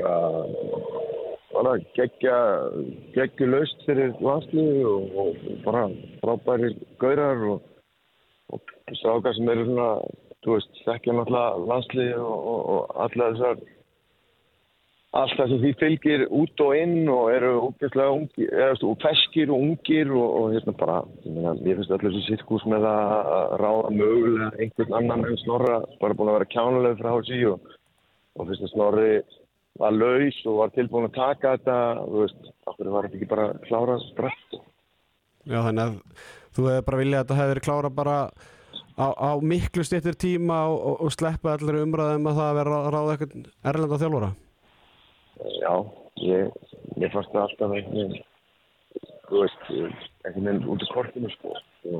Bara geggjulaust fyrir landslið og bara frábærir gaurar og strákar sem eru svona, þú veist, þekkja náttúrulega landslið og allar þessar allt það sem því fylgir út og inn og eru ógeðslega ungir, og feskir og ungir og hérna bara, ég finnst allir þessi sirkus með að ráða mögulega einhvern annan en Snorra, bara búin að vera kjánuleg frá HSÍ og finnst að Snorri var laus og var tilbúin að taka þetta, þú veist, okkur var þetta ekki bara klárað strax. Já, þannig að þú hefði bara viljað að þetta hefði verið klárað bara á miklu styttir tíma og sleppa allir umræðum að það vera að ráða eitthvað erlenda þjálfara? Já, ég fannst það alltaf einhvern veginn, þú veist, einhvern veginn út af kortinu, sko.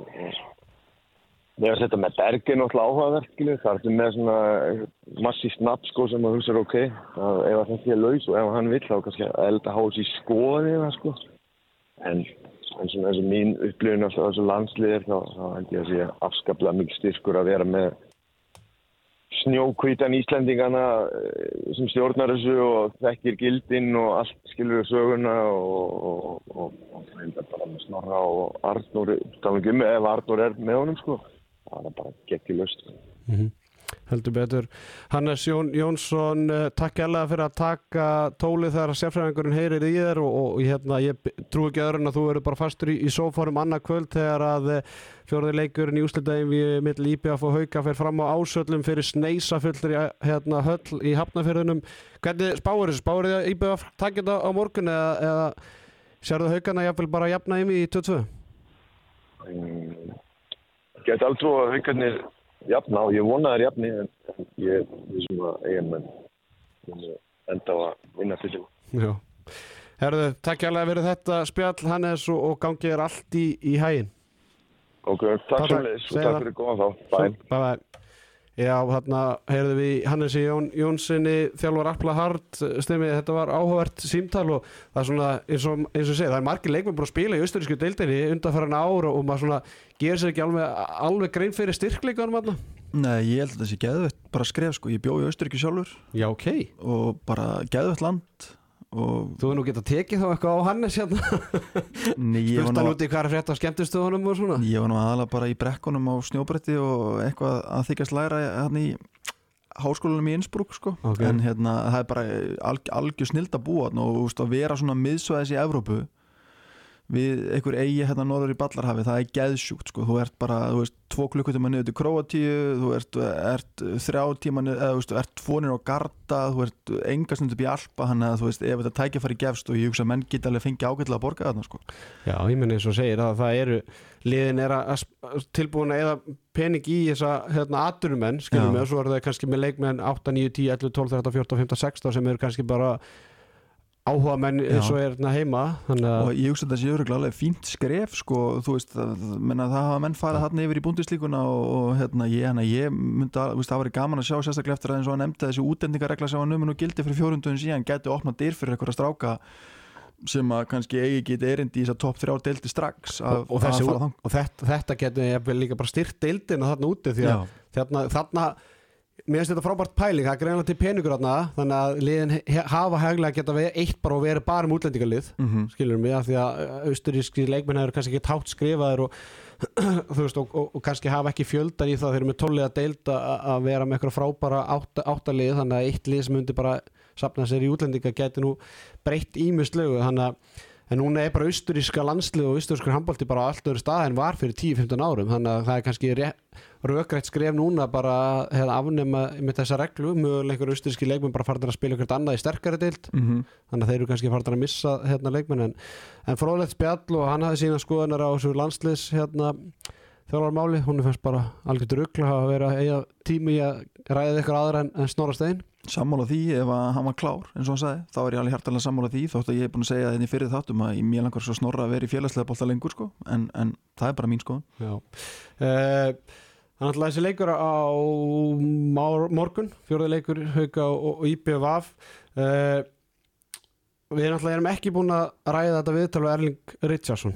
Mér finnst þetta með Bergen náttúrulega áhugavert, það er með svona massíft nafn, sko, sem að hugsa ok, ef það þessi er laus og ef hann vill, þá kannski að HSÍ skoði það, sko. En svona eins og mín upplifun af þessu landsliðir, þá held ég að sé afskaplega mikil styrkur að vera með snjóhvítan Íslendingana sem stjórnar þessu og þekkir gildin og allt skilur söguna og það bara með Snorra og Arnór, ef Arnór er með honum, sko. Það er bara geggjulaust. Heldur betur. Hannes Jónsson, takk hérlega fyrir að taka tólið þegar sérfræðingurinn heyrir í þér og hérna, ég trúi ekki öðru en að þú verður bara fastur í sófórum annað kvöld þegar að fjórði leikurinn í úrslitaeinvígi milli IBF og Hauka fer fram á Ásvöllum fyrir sneisafullri hérna höll í Hafnarfirðinum. Hvernig spáir þessu? Spáir þið að IBF takir þetta á morgun eða sérðu Haukana jafnvel bara jafna í 2-2? Gæti aldrei trú að Haukarnir jafna og ég vona þær jafni en ég sem að eigamenn enda á að vinna til því. Já. Herðu, takk hérlega fyrir þetta spjall Hannes og gangi þér allt í haginn. Ok, takk fyrir og takk fyrir góðan þá. Bye. Bye. Já, þarna heyrðum við Hannesi Jónssoni, þjálfar Apla Hard, stemmið, þetta var áhugavert símtal og það er svona, eins og segið, það er margir leikmenn búin að spila í austurísku deildinni undanfarin ár og maður svona gerir sér ekki alveg grein fyrir styrkleikunum þarna. Nei, ég held að það sé geðveitt bara skref sko, ég bjó í Austuríki sjálfur. Já, ok. Og bara geðveitt land og... Þú hefur nú getað tekið þá eitthvað á Hannes hérna? Spurt hann út í hvað frétt á skemmtistöðunum og svona? Ég var nú aðalega bara í brekkunum á snjóbretti og eitthvað að þykjast læra hérna í háskólanum í Innsbruck sko. Okay. En hérna það er bara algjör snild að búa og að vera svona miðsvæðis í Evrópu við einhver eigi hérna norður í Ballarhafi, það er geðsjúkt sko. Þú ert bara, 2 klukkutíma niður til Króatíu, þú ert 3 tíma niður, eða þú ert 2 niður á Garda, þú ert enga stund upp í Alpa, þannig að ef þetta tækifæri gefst og ég hugsa að menn geta alveg fengið ágætlega að borga þarna sko. Já, ég meni eins og segir að það eru liðin að tilbúin að eða pening í þessa atvinnumenn, skiljum við, og svo eru það kannski með leikmenn 8, 9, 10, 11, 12, 13, 14, 15, 16 sem eru kannski bara áhuga menn eins og er heima og ég hugsa að það sé örugglega alveg fínt skref sko, þú veist, það hafa menn farið þarna yfir í Búndeslíkuna og ég myndi að það væri gaman að sjá sérstaklega eftir að eins og að nefnda þessi útlendingaregla sem var numin og gildi fyrir 400 síðan gæti opnað dyr fyrir einhverja stráka sem að kannski eigi geti erindi í þess að topp 3 deildi strax og þetta getur líka bara styrt deildina þarna úti því að þarna mér finnst þetta frábært pæling, það er greinlega til peningur þarna, þannig að liðin hafa hæglega geta eitt bara og verið bara útlendingalið, skilurum við, af því að austuríski leikmenn eru kannski ekki tátt skrifaðir og þú veist, og kannski hafa ekki fjöldan í það, þeir eru með 12 deild að vera með eitthvað frábæra 8 lið, þannig að eitt lið sem myndi bara safna sér í útlendinga geti nú breytt ýmislegu, þannig að en núna er bara austuríska landslið og austurískur handbolti bara á allt öðru stað en var fyrir 10-15 árum, þannig að það er kannski rökrætt skref núna bara að afnema með þessa reglu, mögulega einhver austuríski leikmenn bara farnir að spila eitthvað annað í sterkari deild, þannig að þeir eru kannski farnir að missa leikmenn, en fróðlegt spjall og hann hafði sína skoðunar á þessu landsliðs þjálfarmáli, hún fannst bara algjört rugl að vera eiga tími í að ræða eitthvað aðra en Snorra Stein. Sammála því ef hann var klár eins og hann sagði, þá er ég alveg hjartanlega sammála því þótt að ég er búin að segja þetta fyrir þáttum að mér langar svo Snorra að vera í félagslega bolta lengur sko, en það er bara mín skoðun. Já. Þannig að þessi leikur á morgun, 4. leikur Hauka og IBVF. Við erum ekki búin að ræða þetta viðtal við Erling Richardsson.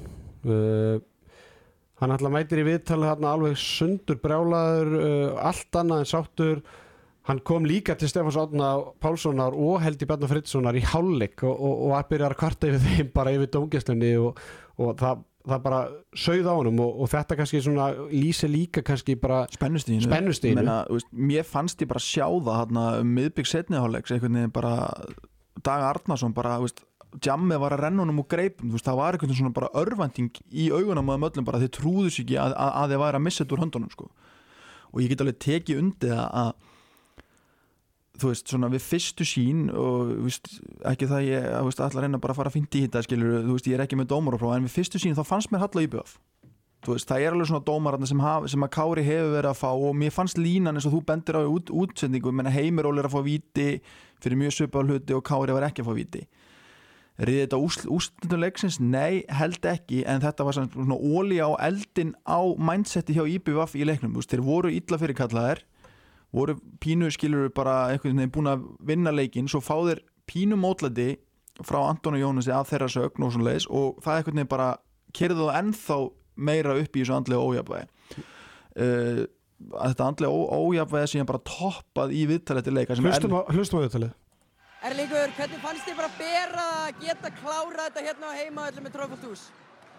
Hann mætir í viðtali þarna alveg sundur brjálaður, allt annað en sáttur. Hann kom líka til Stefáns Árna Pálssonar og Helgi Bjarnar Friðssonar í hálfleik og var byrjar að kvarta yfir þeim bara yfir dómgæslunni og það bara sauð á honum og þetta kannski svona lýsi líka kannski bara spennustíðinu. Mér fannst ég bara sjá það hérna miðbygg seinni hálfleiks, einhvern veginn bara Dag Arnarsson bara, jammið var að renna honum úr greipum, það var einhvern svona bara örvænting í augunum að öllum bara, þeir trúðu sig ekki að þeir væri að missa þetta úr höndunum sko. Og ég get alveg tekið undir það að þú veist, svona við fyrstu sín og ekki það ég ætla að reyna bara að fara fínt í þetta, skilur, ég er ekki með dómarapróf, en við fyrstu sín þá fannst mér halla IBVF. Það er alveg svona dómararna sem að Kári hefur verið að fá og mér fannst línan eins og þú bendir á útsendingu, Heimir Óli er að fá víti fyrir mjög svipaða hluti og Kári var ekki að fá víti. Riði þetta úrslitum leiksins? Nei, held ekki, en þetta var svona olía á eldin á mindseti hjá IBVF í leiknum, þeir voru illa fyrirkallaðir, voru pínu skilur bara einhvern veginn búin að vinna leikinn, svo fá þeir pínu mótlæti frá Anton og Jónasi að þeirra sögn og svona leiðis og það einhvern veginn bara keyrði það ennþá meira upp í þessu andlega ójafnvægi. Þetta andlega ójafnvægi síðan bara toppað í viðtalið til leika. Hlustum á viðtalið. Erlingur, hvernig fannst þið bara bera að geta klára þetta hérna á heimavelli með Trófaldhús?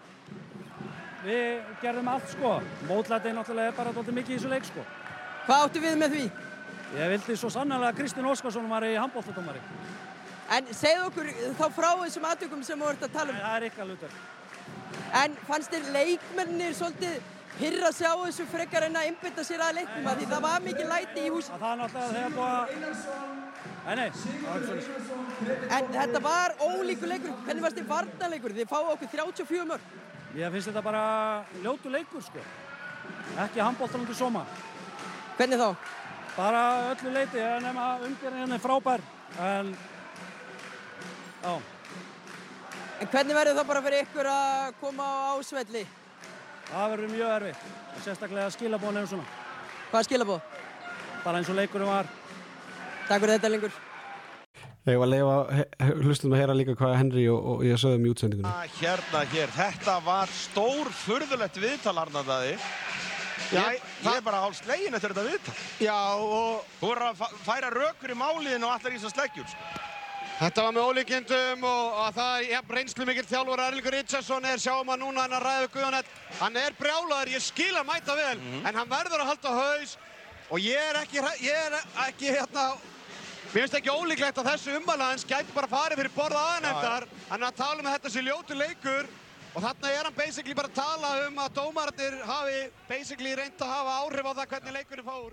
Við gerðum allt sko, mótlæti náttúrulega bara dálítið mikið í þessu leik sko. Hvað áttu við með því? Ég vildi svo sannarlega að Kristinn Óskarsson var í handboltadómari. En segðu okkur þá frá þessum atvikum sem þú ert að tala um. Það er ykkar hlutur. En fannst þér leikmennir svolítið pirra sig á þessu frekar en að einbeita sér að leiknum því það var mikið læti í hús? Það er náttúrulega þegar búið að... Nei, það var ekki svona. En þetta var ólíkur leikur. Hvernig fannst þér varnarleikur? Þið fáið okkur 34 mörk. Ég finnst þetta bara ljótu leikur sko. Ekki handboltalandi sóma. Hvernig þá? Bara öllu leiti, nema umgjörðin er frábær. En já. En hvernig verður það bara fyrir ykkur að koma á ásvelli? Það verður mjög erfitt. Sérstaklega skilaboðin svona. Hvað er skilaboð? bara eins og leikurinn var. Takk fyrir þetta lengur. Ég var að leifa hlustum að heyra líka hvað Henry og ég sögðum í útsendingunni. Hér, þetta var stór furðulegt viðtal, Arnar Daði. Já, ég er bara hálf sleginn eftir þetta viðtal. Já, og þú er að færa rök fyrir máliðin og allar í þessar sleggjur. Þetta var með ólíkindum og það er reynslu mikill þjálfur Erlingur Richardsson sjáum að núna hann að ræða við Guðjónett. Hann er brjálaður, ég skil að mæta vel, en hann verður að halda haus og ég er ekki hérna. Mér finnst ekki ólíklegt að þessu ummæli hans gæti bara farið fyrir borð aðalnefndar. Hann er að tala um að þetta sé ljótur leikur og þarna er hann basically bara að tala um að dómararnir hafi basically reynt að hafa áhrif á það hvernig leikurinn fór.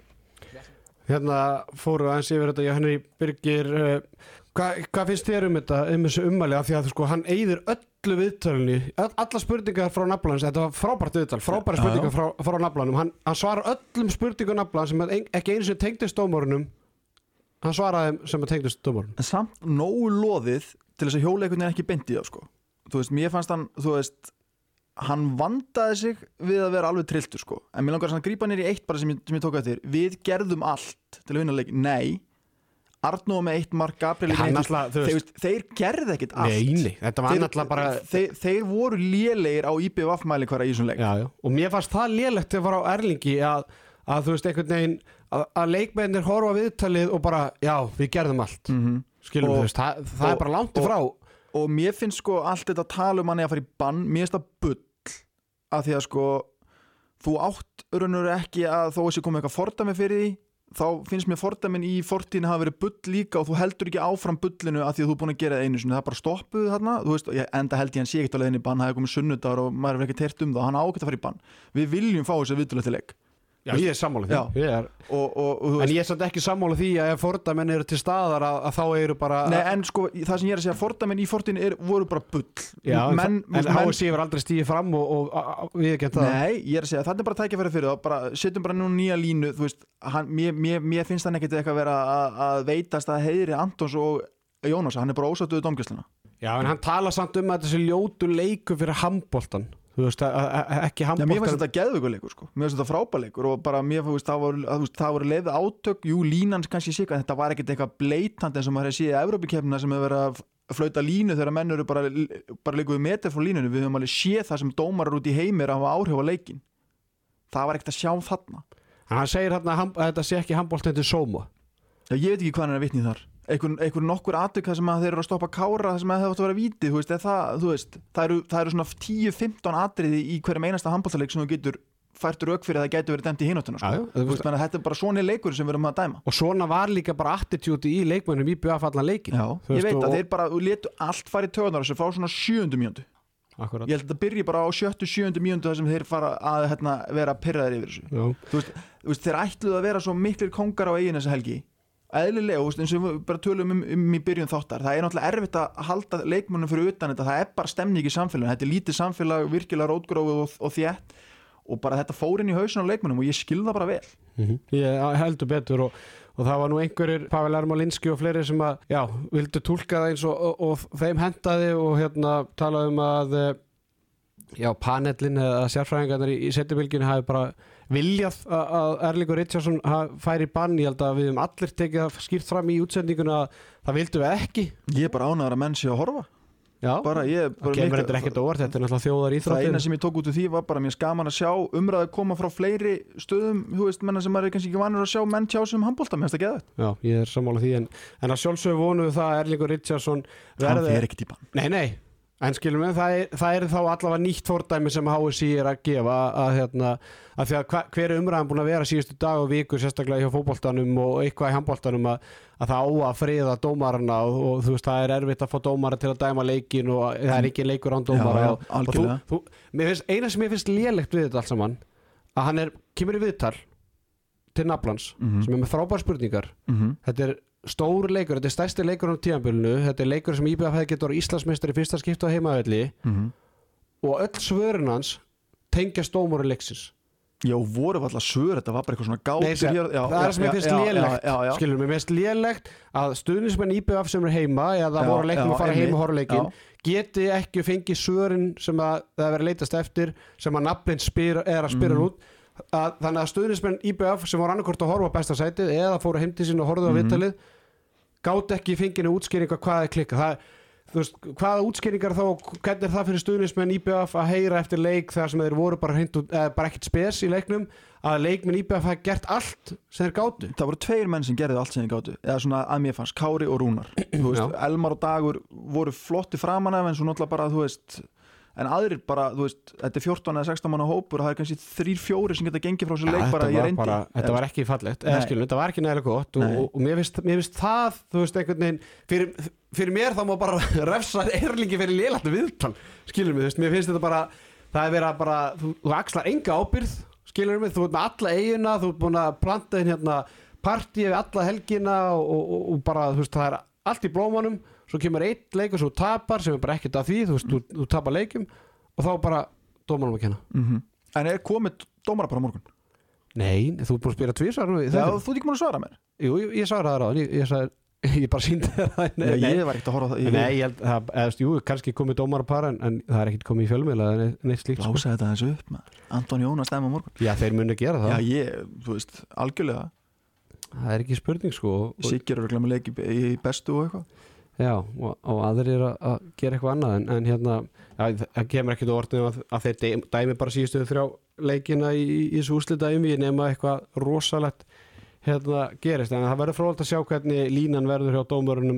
Hérna fóru aðeins yfir þetta, Henry Birgir, hvað finnst þér um þetta, þessu ummæli, af því að sko hann eyðir öllu viðtölunni, alla spurningar frá naflanum, þetta var frábært viðtal, frábæra spurningar frá naflanum, hann svarar öllum spurningum naflan sem ekki einu sem tengdist dómarunum. Hann svaraði þeim sem að tengdist dómarunum. En samt nógu loðið til þess að hjóleikurinn er ekki beint í það, sko. Þú veist, mér fannst hann vandaði sig við að vera alveg trilltur, sko. En mér langar að grípa nýr í eitt bara sem ég tók eftir. Við gerðum allt til að vinna leik. Nei, Arnó með 1 mark, Gabriel þeir gerðu ekkert allt. Nei, þetta var náttúrulega bara... Þeir voru lélegir á IBVF-mælikvarða í þessum leik. Já. Og mér fannst það lélegt þegar var á Erlingi að þú veist einhvern veginn að leikmennir horfa viðtalið og bara, já, við gerðum allt. Skilum þú veist, það er bara langt frá. Og mér finnst sko allt þetta tala um hann að fara í bann, mér finnst það bull að því að sko þú átt raunur ekki að þó að sé komið eitthvað fordæmi fyrir því, þá finnst mér fordæmin í fortíðinni hafa verið bull líka og þú heldur ekki áfram bullinu að því að þú er búin að gera það einu sinni, það er bara stoppuð þarna, þú veist, enda held ég hann sé ekkert á leiðinni í bann, það hefur komið sunnudagur og maður hefur ekkert heyrt um það, hann á ekkert að fara í bann. Við viljum fá þessi viðtölu til leik. Já, ég er sammála því. En ég er samt ekki sammála því að ef fordæmin eru til staðar að þá eru bara... Nei, en sko, það sem ég er að segja, fordæmin í fortíðinni voru bara bull. Já, en HSI hefur aldrei stigið fram og við ekki það. Nei, ég er að segja, þetta er bara tækifæri fyrir það, bara setjum bara nú nýja línu, þú veist, mér finnst hann ekkert eitthvað vera að veitast að heiðri Antons og Jónas, hann er bara ósáttuð dómgæsluna. Já, en hann tala samt um að þessi ljótu leikur fyrir handboltan. Þú veist, ekki handboltan. Já, mér finnst þetta geðveikurleikur, sko. Mér finnst þetta frábærleikur og bara mér finnst það voru leiðið átök, jú, línans kannski sé, en þetta var ekkert eitthvað bleitant eins og maður hefði séð í Evrópukeppnina sem hefur verið að flauta línu þegar menn eru bara leikuð meter frá línunni. Við höfum alveg séð það sem dómarar út í heimi að hafa áhrif á leikinn. Það var ekkert að sjá þarna. En hann segir þarna að þetta sé ekki handbolti til sóma. Já, ég veit ekki hvað hann er að vitna í þar. Einhver nokkur atvik sem að þeir eru að stoppa Kára það sem að það átt að vera víti, þú veist, það eru svona 10-15 atriði í hverjum einasta handboltaleik sem þú getur fært rök fyrir að það gæti verið dæmt í hinátuna, sko. Þú veist, þetta er bara svona leikur sem við erum að dæma. Og svona var líka bara attitude í leikmönnum í BF allan leikin. Já, ég veit að þeir bara létu allt fara í taugarnar sem fá svona 7. mínútu. Akkurat. Ég held að þetta byrji bara á 7. mínútu þar sem þeir fara að vera pirraðir yfir þessu. Þú veist, þeir ætluðu að vera svo miklir kóngar á eigin þessa helgi. Eðlilega, eins og við bara tölum í byrjun þáttar, það er náttúrulega erfitt að halda leikmönnum fyrir utan þetta, það er bara stemning í samfélaginu, þetta er lítið samfélag, virkilega rótgrófið og þétt og bara þetta fór inn í hausin á leikmönnum og ég skil það bara vel. Ég heldur betur og það var nú einhverjir, Pavel Ermolinski og fleiri sem að, já, vildu túlka það eins og þeim hentaði og talaði um að panellin eða sérfræðingarnir í setjubylginu hafi bara viljað að Erlingur Richardsson færi í bann. Ég held að við höfum allir tekið það skýrt fram í útsendinguna að það vildum við ekki. Ég er bara ánægður að menn sé að horfa. Já, það kemur þetta ekkert óvart, þetta er náttúrulega þjóðar íþróttir. Það eina sem ég tók út úr því var bara mér skaman að sjá umræðu koma frá fleiri stöðum, þú veist, menna sem maður er kannski ekki vanur að sjá menn tjá sem handbolta, mér finnst það geðvægt. Já, ég er sammála því, en að sjálfsögðu vonuðu það að Erlingur Richardsson hann fer ekkert í bann. Nei, en skilum við, það er þá allavega nýtt fordæmi sem HSI er að gefa að því að hver umræðan búin að vera síðustu dag og vikur, sérstaklega hjá fótboltanum og eitthvað í handboltanum að það á að friða dómarana og þú veist, það er erfitt að fá dómara til að dæma leikin og það er ekki leikur án dómara. Já, algjörlega. Eina sem ég finnst lélegt við þetta allt saman, að hann kemur í viðtal til naflans sem er með frábær spurningar. Þetta er stór leikur, þetta er stærsti leikur á tímabilinu, þetta er leikur sem IBF hefði getið Íslandsmeistari í fyrsta skipti á heimavelli og öll svörin hans tengjast dómari leiksins. Já, voru alltaf svör, þetta var bara eitthvað svona gátur hér. Það er sem ég finnst lélegt, skilur mér finnst lélegt að stuðningsmenn IBF sem er heima eða voru leiknum að fara heim og horfa leikin geti ekki fengið svörin sem að það verið leitast eftir sem að naflinn er að spyrja út. þannig að stuðnismenn IBF sem voru annarkvort að horfa á besta sætið eða fóru heim til sín og horfðu á viðtalið gátt ekki fenginu útskýringa hvað klikkað. Þú veist, hvaða útskýringar þá, hvernig það fyrir stuðnismenn IBF að heyra eftir leik þar sem þeir voru bara bara ekkert spes í leiknum, að leikmenn IBF hafa gert allt sem þeir gátu. Það voru 2 menn sem gerðu allt sem þeir gátu, eða svona að mér fannst, Kári og Rúnar. Þú veist, Elmar og Dagur voru flotti framan af, en svo náttúrulega bara, þú veist, en aðrir bara, þú veist, þetta 14 eða 16 manna hópur og það kannski 3-4 sem geta gengið frá sér leik bara, ég reyndi. Þetta var ekki fallegt, þetta var ekki nægilega gott og mér finnst það, þú veist, einhvern veginn, fyrir mér þá má bara refsa Erlingi fyrir lélættu viðtal, skilur mig, þú veist, mér finnst þetta bara, það er verið að bara, þú axlar enga ábyrgð, skilur mig, þú ert með alla eiguna, þú ert búin að planta inn hérna partíi við alla helgina og bara, þú veist, það er allt í blómanum. Svo kemur einn leikur svo tapar sem er bara ekkert af því, þú veist, þú tapar leikum og þá bara dómarum að kenna. En er komið dómara bara morgun? Nei, þú ert búin að spila 2 svar nú. Já, þú ert ekki búin að svara mér. Jú, ég svaraði það ráðan, ég bara sýndi það. Nei, ég var ekkert að horfa á það. Nei, ég held að, jú, kannski komið dómara par en það er ekkert komið í fjölmiðla eða neitt slíkt. Blása þetta þessu upp, maður. Anton Jónas stemma morgun. Já, þeir muni gera það. Já, þú veist, algjörlega. Það er ekki spurning, sko. Sigur eru glemma leik í bestu og eitthvað. Já, og aðrir að gera eitthvað annað en hérna, það kemur ekkert á orðinu að þeir dæmi bara síðustu 3 leikina í þessu úrslitadæmi nema eitthvað rosalegt hérna gerist, en það verður fróðilegt að sjá hvernig línan verður hjá dómurunum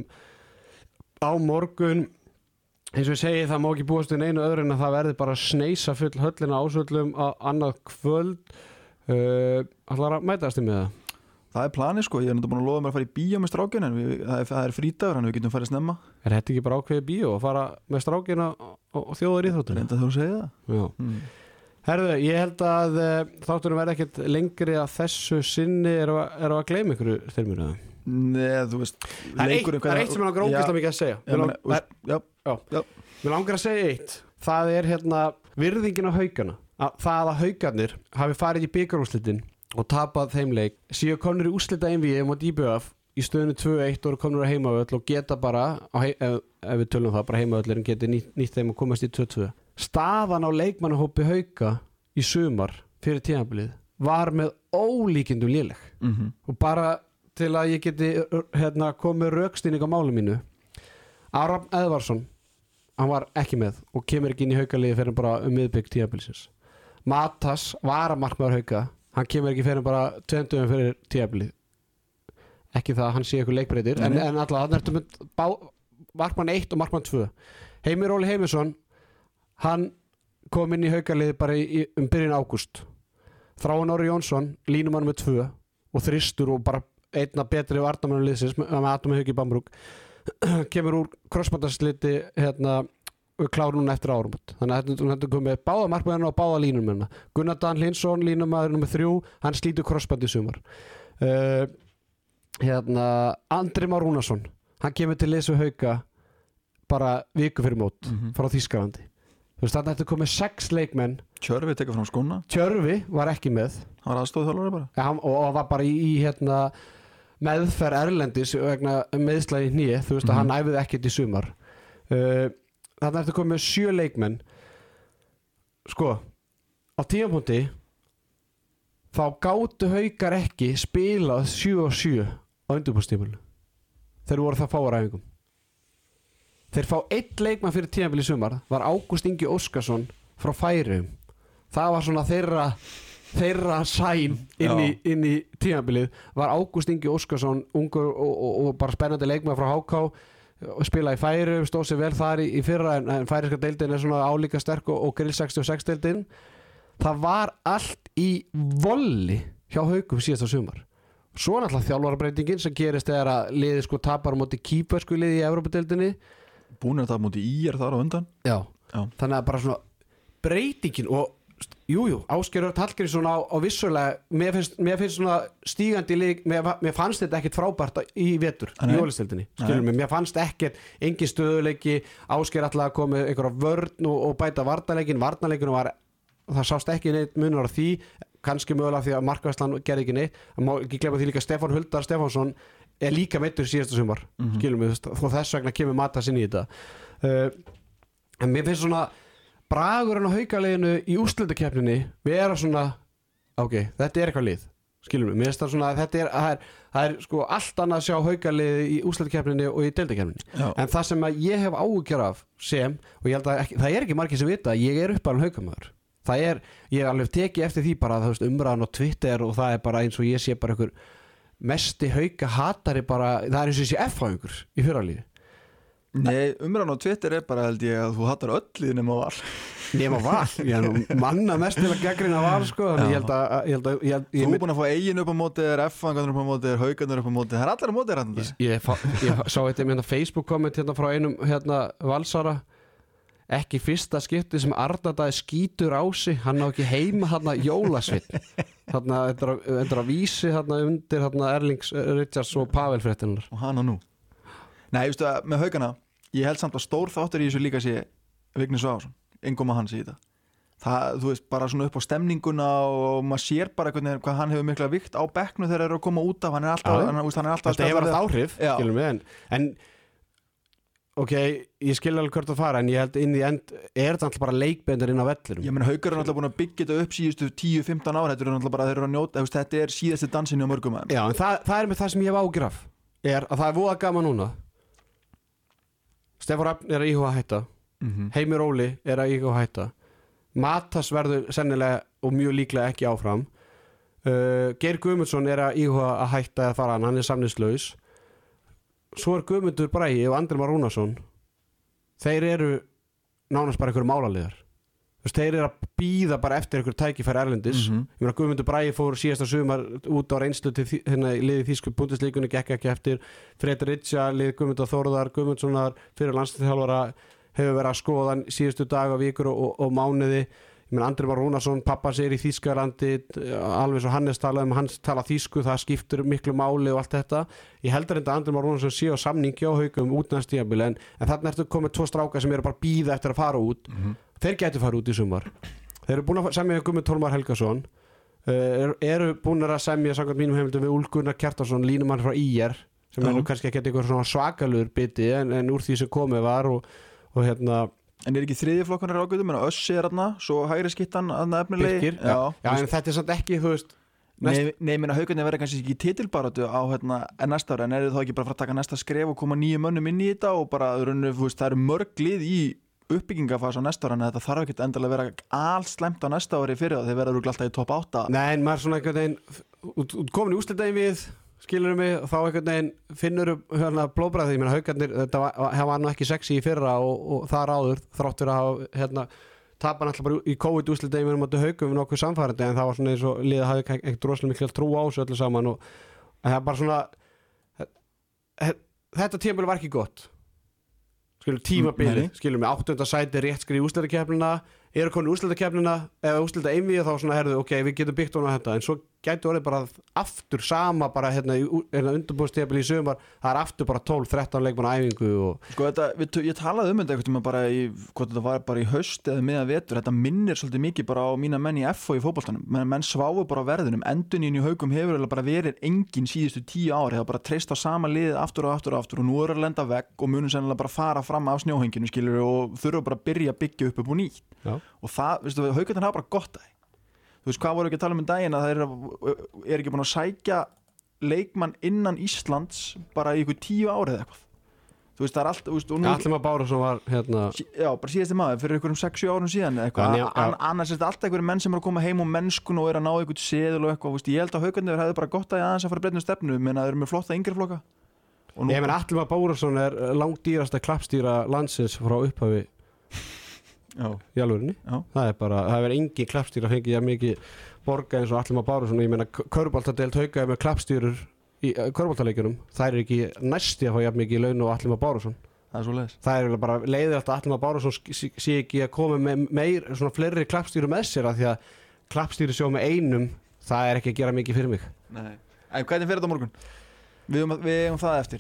á morgun. Eins og ég segi, það má ekki búast við neinu öðru en að það verður bara sneisa full höllina ásvöllum annað kvöld. Ætlar að mætast þið með það? Það er planið, sko, ég er náttúrulega búin að lofa mér að fara í bíó með strákin en það er frídagur, en við getum farið snemma. Er þetta ekki bara ákveðið bíó að fara með strákin og þjóðar íþróttunum? Reynda þú að segja það. Já. Herðu, ég held að þáttunum verði ekkert lengri að þessu sinni eru að gleyma ykkur þyrminu. Nei, þú veist, leikurinn. Það er eitt sem ég langar ógeðslega mikið að segja. Mér langar að segja eitt. Það er hérna virðingin á Haukana. Það að Haukarnir hafi farið í bikarúrslitin og tapað þeim leik, séu komnir í úrslita einvíi mot IBF í stöðinu 2-1 og eru komnir á heimavöll og geta bara ef við tölum það, bara heimavöllurinn geti nýtt þeim og komast í 2-2. Staðan á leikmannahópi Hauka í sumar fyrir tímabilið var með ólíkindum léleg og bara til að ég geti hérna, komið rökstýning á málu mínu. Aron Eðvarsson, hann var ekki með og kemur ekki inn í Haukaliði fyrir bara miðbygg tímabilisins. Matas varamarkmaður Hauka, hann kemur ekki fyrir bara 20 fyrir tímabilið. Ekki það að hann sé eitthvað leikbreytir en alltaf hann ertu með markmann 1 og markmann 2. Heimir Óli Heimisson, hann kom inn í Haukaliði bara byrjun ágúst. Þráin Orri Jónsson, línumann með 2 og þristur og bara einna betri varnarmann liðsins með Atom Hauki Bambrúk kemur úr krossbandasliti hérna klár núna eftir árumot. Þannig að þetta komið báða markmæðina og báða línumennina. Gunnar Dan Hlinsson, línumæður nr. 3, hann slítur krossband í sumar. Andri Már Rúnarsson, hann kemur til liðs við Hauka bara viku fyrir mót frá Þýskalandi. Þú veist, þetta komið 6 leikmenn. Tjörfi tekur fram skóna. Tjörfi var ekki með. Hann var aðstofþjálfari bara. Ja, og var bara í meðferð erlendis vegna meðsla í hné. Þú veist að hann æfði ekkert í sumar. Þannig að þetta komið 7 leikmenn. Sko, á tímapunkti þá gátu Haukar ekki spilað 7-7 á undirbúrstímabilinu. Þeir voru það fáar æfingum. Þeir fá 1 leikmann fyrir tímabili í sumar, var Ágúst Ingi Óskarsson frá Færeyjum. Það var svona þeirra sæn inn í tímabilið, var Ágúst Ingi Óskarsson, ungur og bara spennandi leikmann frá HK, spila í Færeyjum, stóð sér vel þar í fyrra en færeyska deildin er svona álíka sterk og Grill 66 deildin. Það var allt í volli hjá Haukum síðasta sumar. Svo náttúrulega þjálfarbreytingin sem gerist þegar að liðið sko tapar á móti kýpersku liði í Evrópudeildinni. Búin að tapa móti IR þar á undan. Já. Þannig að bara svona breytingin og Ásgeir Örn Hallgrímsson á vissulega, mér finnst svona stígandi lík, mér fannst þetta ekkert frábært í vetur í Ólistildinni, skilum mig, mér fannst ekkert engin stöðuleiki, Ásgeir alltaf komið einhverja vörn og bæta varnarleikinu var, það sást ekki neitt munur á því, kannski mögulega því að markværslan gerði ekki neitt, það má ekki glemma því líka Stefán Huldar Stefánsson er líka meiddur síðasta sumar, skilum mig, og þess vegna kemur Matas inn í þetta. En mér finnst svona bragurinn á Haukaliðinu í úrslitakeppninni vera svona ok, þetta er eitthvað lið skilur mig, mér finnst það svona að það er sko allt annað að sjá Haukalið í úrslitakeppninni og í deildakeppninni en það sem að ég hef áhyggjur af og ég held að það er ekki margir sem vita að ég er uppalinn Haukamaður ég er alveg tekið eftir því bara að umræðan á Twitter og það er bara eins og ég sé bara einhver mesti Hauka hatari bara, það er eins og ég sé F-haugur í fyrralífi. Nei, umræðan á Twitter er bara held ég að þú hatar öll lið nema Val. Nema Val, ég er manna mest til að geggrina Val sko, þannig ég held að Þú er búin að fá eigin upp á móti F-hangarnir upp á móti Haukarnir upp á móti, það er allir á móti hérna. Ég sá þetta Facebook komment hérna frá einum Valsara ekki fyrsta skipti sem Arnardæði skítur á sig, hann á ekki heima hérna jólasveinn hérna, þetta er að vísi hérna undir hérna Erlings Richards og Pavel fréttinnar og hann á nú. Nei, ég veistu að með Haukana ég held samt að stór þáttur í þessu líka sé Vigni Svaásson, engum að hans í þetta það, þú veist, bara svona upp á stemninguna og maður sér bara hvað hann hefur mikla vikt á bekknu þegar þeir eru að koma út af hann er alltaf þetta hefur alltaf áhrif, skilum við en ok, ég skil alveg hvert að fara en ég held inn í end er þetta alltaf bara leikbendur inn á vellirum. Ég meina Haukar er alltaf búin að byggja þetta upp síðustu 10-15 ára, þetta er alltaf bara þeir eru að njóta, þetta er síðasti dansinni á mörgum aðeins. Já, en það er með það sem ég hef ágjur af er að það er voða gaman núna Stefán Rafn er að íhuga að hætta Heimir Óli er að íhuga að hætta Matas verður sennilega og mjög líklega ekki áfram Geir Guðmundsson er að íhuga að hætta eða fara hann er samningslaus svo er Guðmundur Bragi og Andri Már Rúnarsson þeir eru nánast bara einhverju málaliðar þeir eru að bíða bara eftir einhverju tækifæri erlendis ég meina Guðmundur Bragi fór síðasta sumar út á reynslu til hérna liði þýsku búndeslíkunni gekk ekki eftir Freyr Ritja liði Guðmundur Þórðar Guðmundssonar fyrir landsliðsþjálfara hefur verið að skoða síðustu daga, vikur og mánuði ég meina Andri Már Rúnarsson, pappa sér í Þýskalandi alveg svo Hannes talaði hans tala þýsku, það skiptur miklu máli og allt þetta, ég heldur enda Andri Már Rúnarsson sé á samningi á Haukum út næst tímabil en þarna ertu komið 2 strákar sem eru bara bíða eftir að fara út þeir gætu fara út í sumar þeir eru búin að semja Guðmund Hólmar Helgason eru búin að semja samkvæmt mínum heimildum við Úlf Gunnar Kjartarsson línumann frá IR sem er nú kannski ekki eitthvað svona svakalur biti en úr því sem komið var og hérna En er ekki þriðji flokkunar ágætum, en Össi er þarna, svo hægri skittan þarna efnilegi. Birkir, já, en þetta er samt ekki, þú veist. Nei, menna Haukarnir verða kannski ekki titilbaráttu á næsta ári, en eru þá ekki bara að fara að taka næsta skref og koma 9 mönnum inn í þetta og bara, þú veist, það eru mörg lið í uppbyggingafas á næsta ári, en þetta þarf ekki endilega að vera alls slæmt á næsta ári fyrir það, þeir verða alltaf í topp 8. Nei, en maður svona einhvern veginn, komin í úrslitadaginn við skilurum mig og þá einhvern veginn finnur hérna blóðbræði, ég meina Haukarnir þetta var nú ekki sexy í fyrra og það ráður þrátt fyrir að hafa hérna tapan alltaf bara í COVID-úrslitadaginn við máttu Haukum við nokkuð samfærandi en það var svona eins og liðið hafði ekkert rosalega miklu trú á þessu öllu saman og það er bara svona þetta tímabil var ekki gott tímabili, skilum við 8. sæti rétt skrið í úrslitakeppnina eru komin í úrslitakeppnina eða úrslita einvíð þá svona herðu, ok, við getum byggt á þetta en svo gæti orðið bara aftur sama bara hérna undirbúðstímabili í sumar það er aftur bara 12-13 leikmanna æfingu og sko þetta, ég talaði þetta einhvern veginn bara í, hvort þetta var bara í haust eða miðan vetur, þetta minnir svolítið mikið bara á mína menn í FO í fótboltanum menn sváfu bara á verðinum, endurnýjun í Haukum hefur bara verið engin síðustu 10 ári, það bara treyst á sama liðið aftur og nú eru að lenda vegg og munum sennilega bara fara fram af snjóhenginu skilur og þurfa bara að byrja að byggja upp nýtt og það, veistu, Haukarnir hafa bara gott það þú veist, hvað voru ekki að tala daginn að það er ekki búin að sækja leikmann innan Íslands bara í ykkur 10 ári eða eitthvað þú veist, það er allt Allir maður Bára sem var hérna já, bara síðasti maður, fyrir ykkur 6-7 árum síðan eitthvað, annars er þetta alltaf ykkur menn sem er að koma heim og mennskun og er að ná ykkur seðil og eitthvað, veist, ég held að Haukarnir hefði bara gott að aðeins að fara breytnum stefnu, menn að þeir eru með flotta yngri flokka Ég menn Allir maður Bárasson er langdýrasta klappstýra landsins frá upphafi í alvörinni það er bara, það verður engin klappstýra fengið ég mikið borga eins og Allir maður Bárasson ég meina körfuboltadeild Hauka er með klappstýrur í körfuboltaleikjunum það er ekki næsti að fá jafn mikið í laun og Allir maður Bárasson það er bara leiðir alltaf Allir maður Bárasson sé ekki að koma með meir svona fleiri klappstýru með sér af því að klappstýri sjó með einum það er ekki að gera mikið fyrir mig Nei. En hvernig fer þetta á morgun? Við eigum það eftir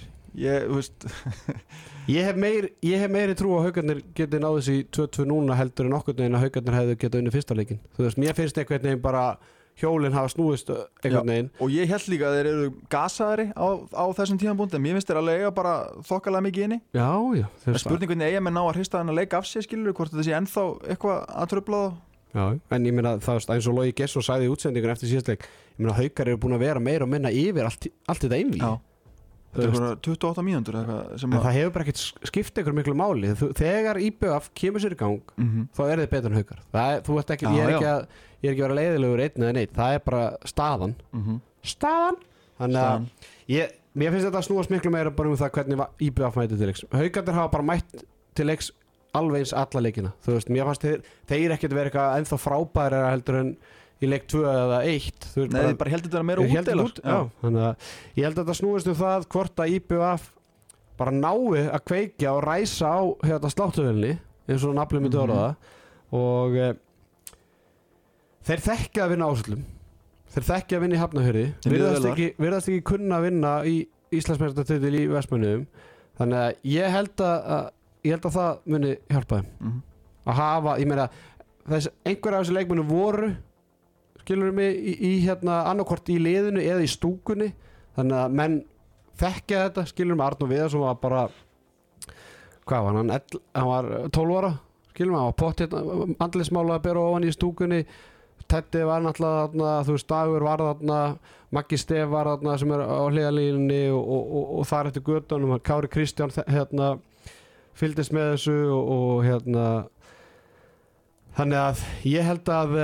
Ég hef meiri trú á Haukarnir geti náðu þessi 2-2 núna heldur en okkur neginn að Haukarnir hefðu getað unnið fyrsta leikinn þú veist, mér finnst einhvern veginn bara hjólinn hafa snúist einhvern veginn og ég held líka að þeir eru gasaðari á þessum tímapunkti en mér finnst þeir að lega bara þokkalega mikið inni já spurning hvernig eiga menn ná að hrista þennan leik af sig skilur hvort þetta sé ennþá eitthvað að trufla Já, en ég meina það eins og Logi Gesson sagði í útsendingun eftir síðastleik, ég meina Haukar eru búin að vera meira og minna yfir allt þetta einvíg. Já, þetta er 28 mínútur en það hefur bara ekkert skipt ykkur miklu máli. Þegar IBF kemur sér í gang, þá er þið betur en Haukar. Þú ert ekki, ég er ekki að vera leiðilegur einn eða neitt, það er bara staðan. Staðan. Þannig að mér finnst þetta að snúast miklu meira bara það hvernig IBF mæti til leiks. Haukarnir hafa bara mætt til leiks alveg eins alla leikina. Þú veist, mér fannst þeir ekkert vera eitthvað ennþá frábæri heldur en í leik 2 eða 1. Nei, þið bara heldur þetta meira útdelar. Já, þannig að ég held að þetta snúist það hvort að IBF bara nái að kveikja og ræsa á sláttuvélinni, eins og nafnið myndi orða það, og þeir þekkja að vinna ásöldum. Þeir þekkja að vinna í Hafnarfirði. Virðast ekki kunna að vinna í Íslandsmeistaratitil í Vestmannaeyjum. Þannig að ég held að það muni hjálpa þeim að hafa, ég meina einhverja af þessu leikmönnum voru skilur mig í annarkvort í liðinu eða í stúkunni, þannig að menn þekkja þetta, skilur mig. Arnór Viðarsson var bara hvað var hann var 12 ára, skilur mig, hann var pott andlismála að bera ofan í stúkunni. Teddi var náttúrulega þú veist, Dagur var þarna, Maggi Stef var þarna sem er á hliðalínunni og þar eftir götunum Kári Kristján fylgdist með þessu og þannig að ég held að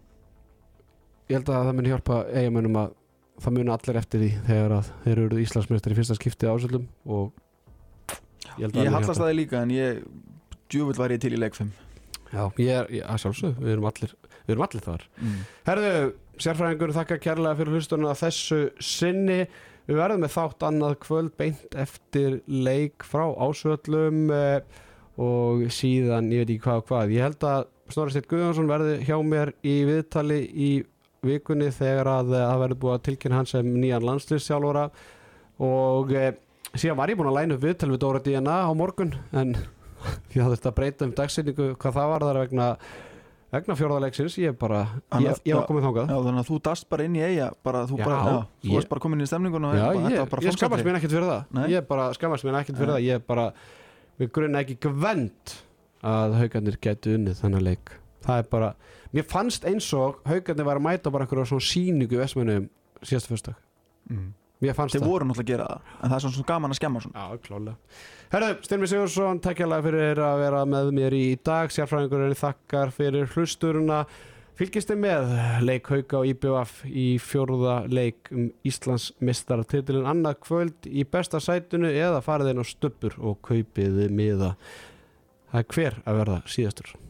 það muni hjálpa Eyjamönnum að það muni allir eftir því þegar að þeir eru Íslandsmeistari í fyrsta skipti ásöldum og ég hallast það líka en ég djúvill var ég til í leik 5. Já, að sjálfsög, við erum allir þar. Herðu, sérfræðingur, þakka kærlega fyrir hlustunum að þessu sinni. Við verðum með þátt annað kvöld beint eftir leik frá Ásvöllum og síðan, ég veit ekki hvað. Ég held að Snorri Steinn Guðjónsson verði hjá mér í viðtali í vikunni þegar að það verður búið að tilkynna hann sem nýjan landsliðsþjálfara og síðan var ég búin að læna upp viðtal við Dóra DNA á morgun en ég hafði þetta að breyta dagsetningu hvað það var þar vegna fjórðaleiksins. Ég var komið þangað. Já, þannig að þú dast bara inn í Eyja þú varst bara komin inn í stemningun ég skammast mér ekkert fyrir það. Ég bara skammast mér ekkert fyrir það. Ég bara, við grunna ekki gvend að Haukarnir gætu unnið þennan leik. Það er bara, mér fannst eins og Haukarnir var að mæta bara einhverja svona sýningu í Vestmannaeyjum síðasta föstudag. Þeir voru náttúrulega að gera það, en það er svona gaman að skemma svona. Já, klálega. Herðu, Styrmir Sigurðsson, takk hérlega fyrir að vera með mér í dag. Sérfræðingurinn þakkar fyrir hlusturuna. Fylgist þið með leik Hauka og IBF í 4. leik Íslandsmeistaratitilinn annað kvöld í besta sætinu eða farið inn á Stubbur og kaupið miða. Það er hver að verða síðastur.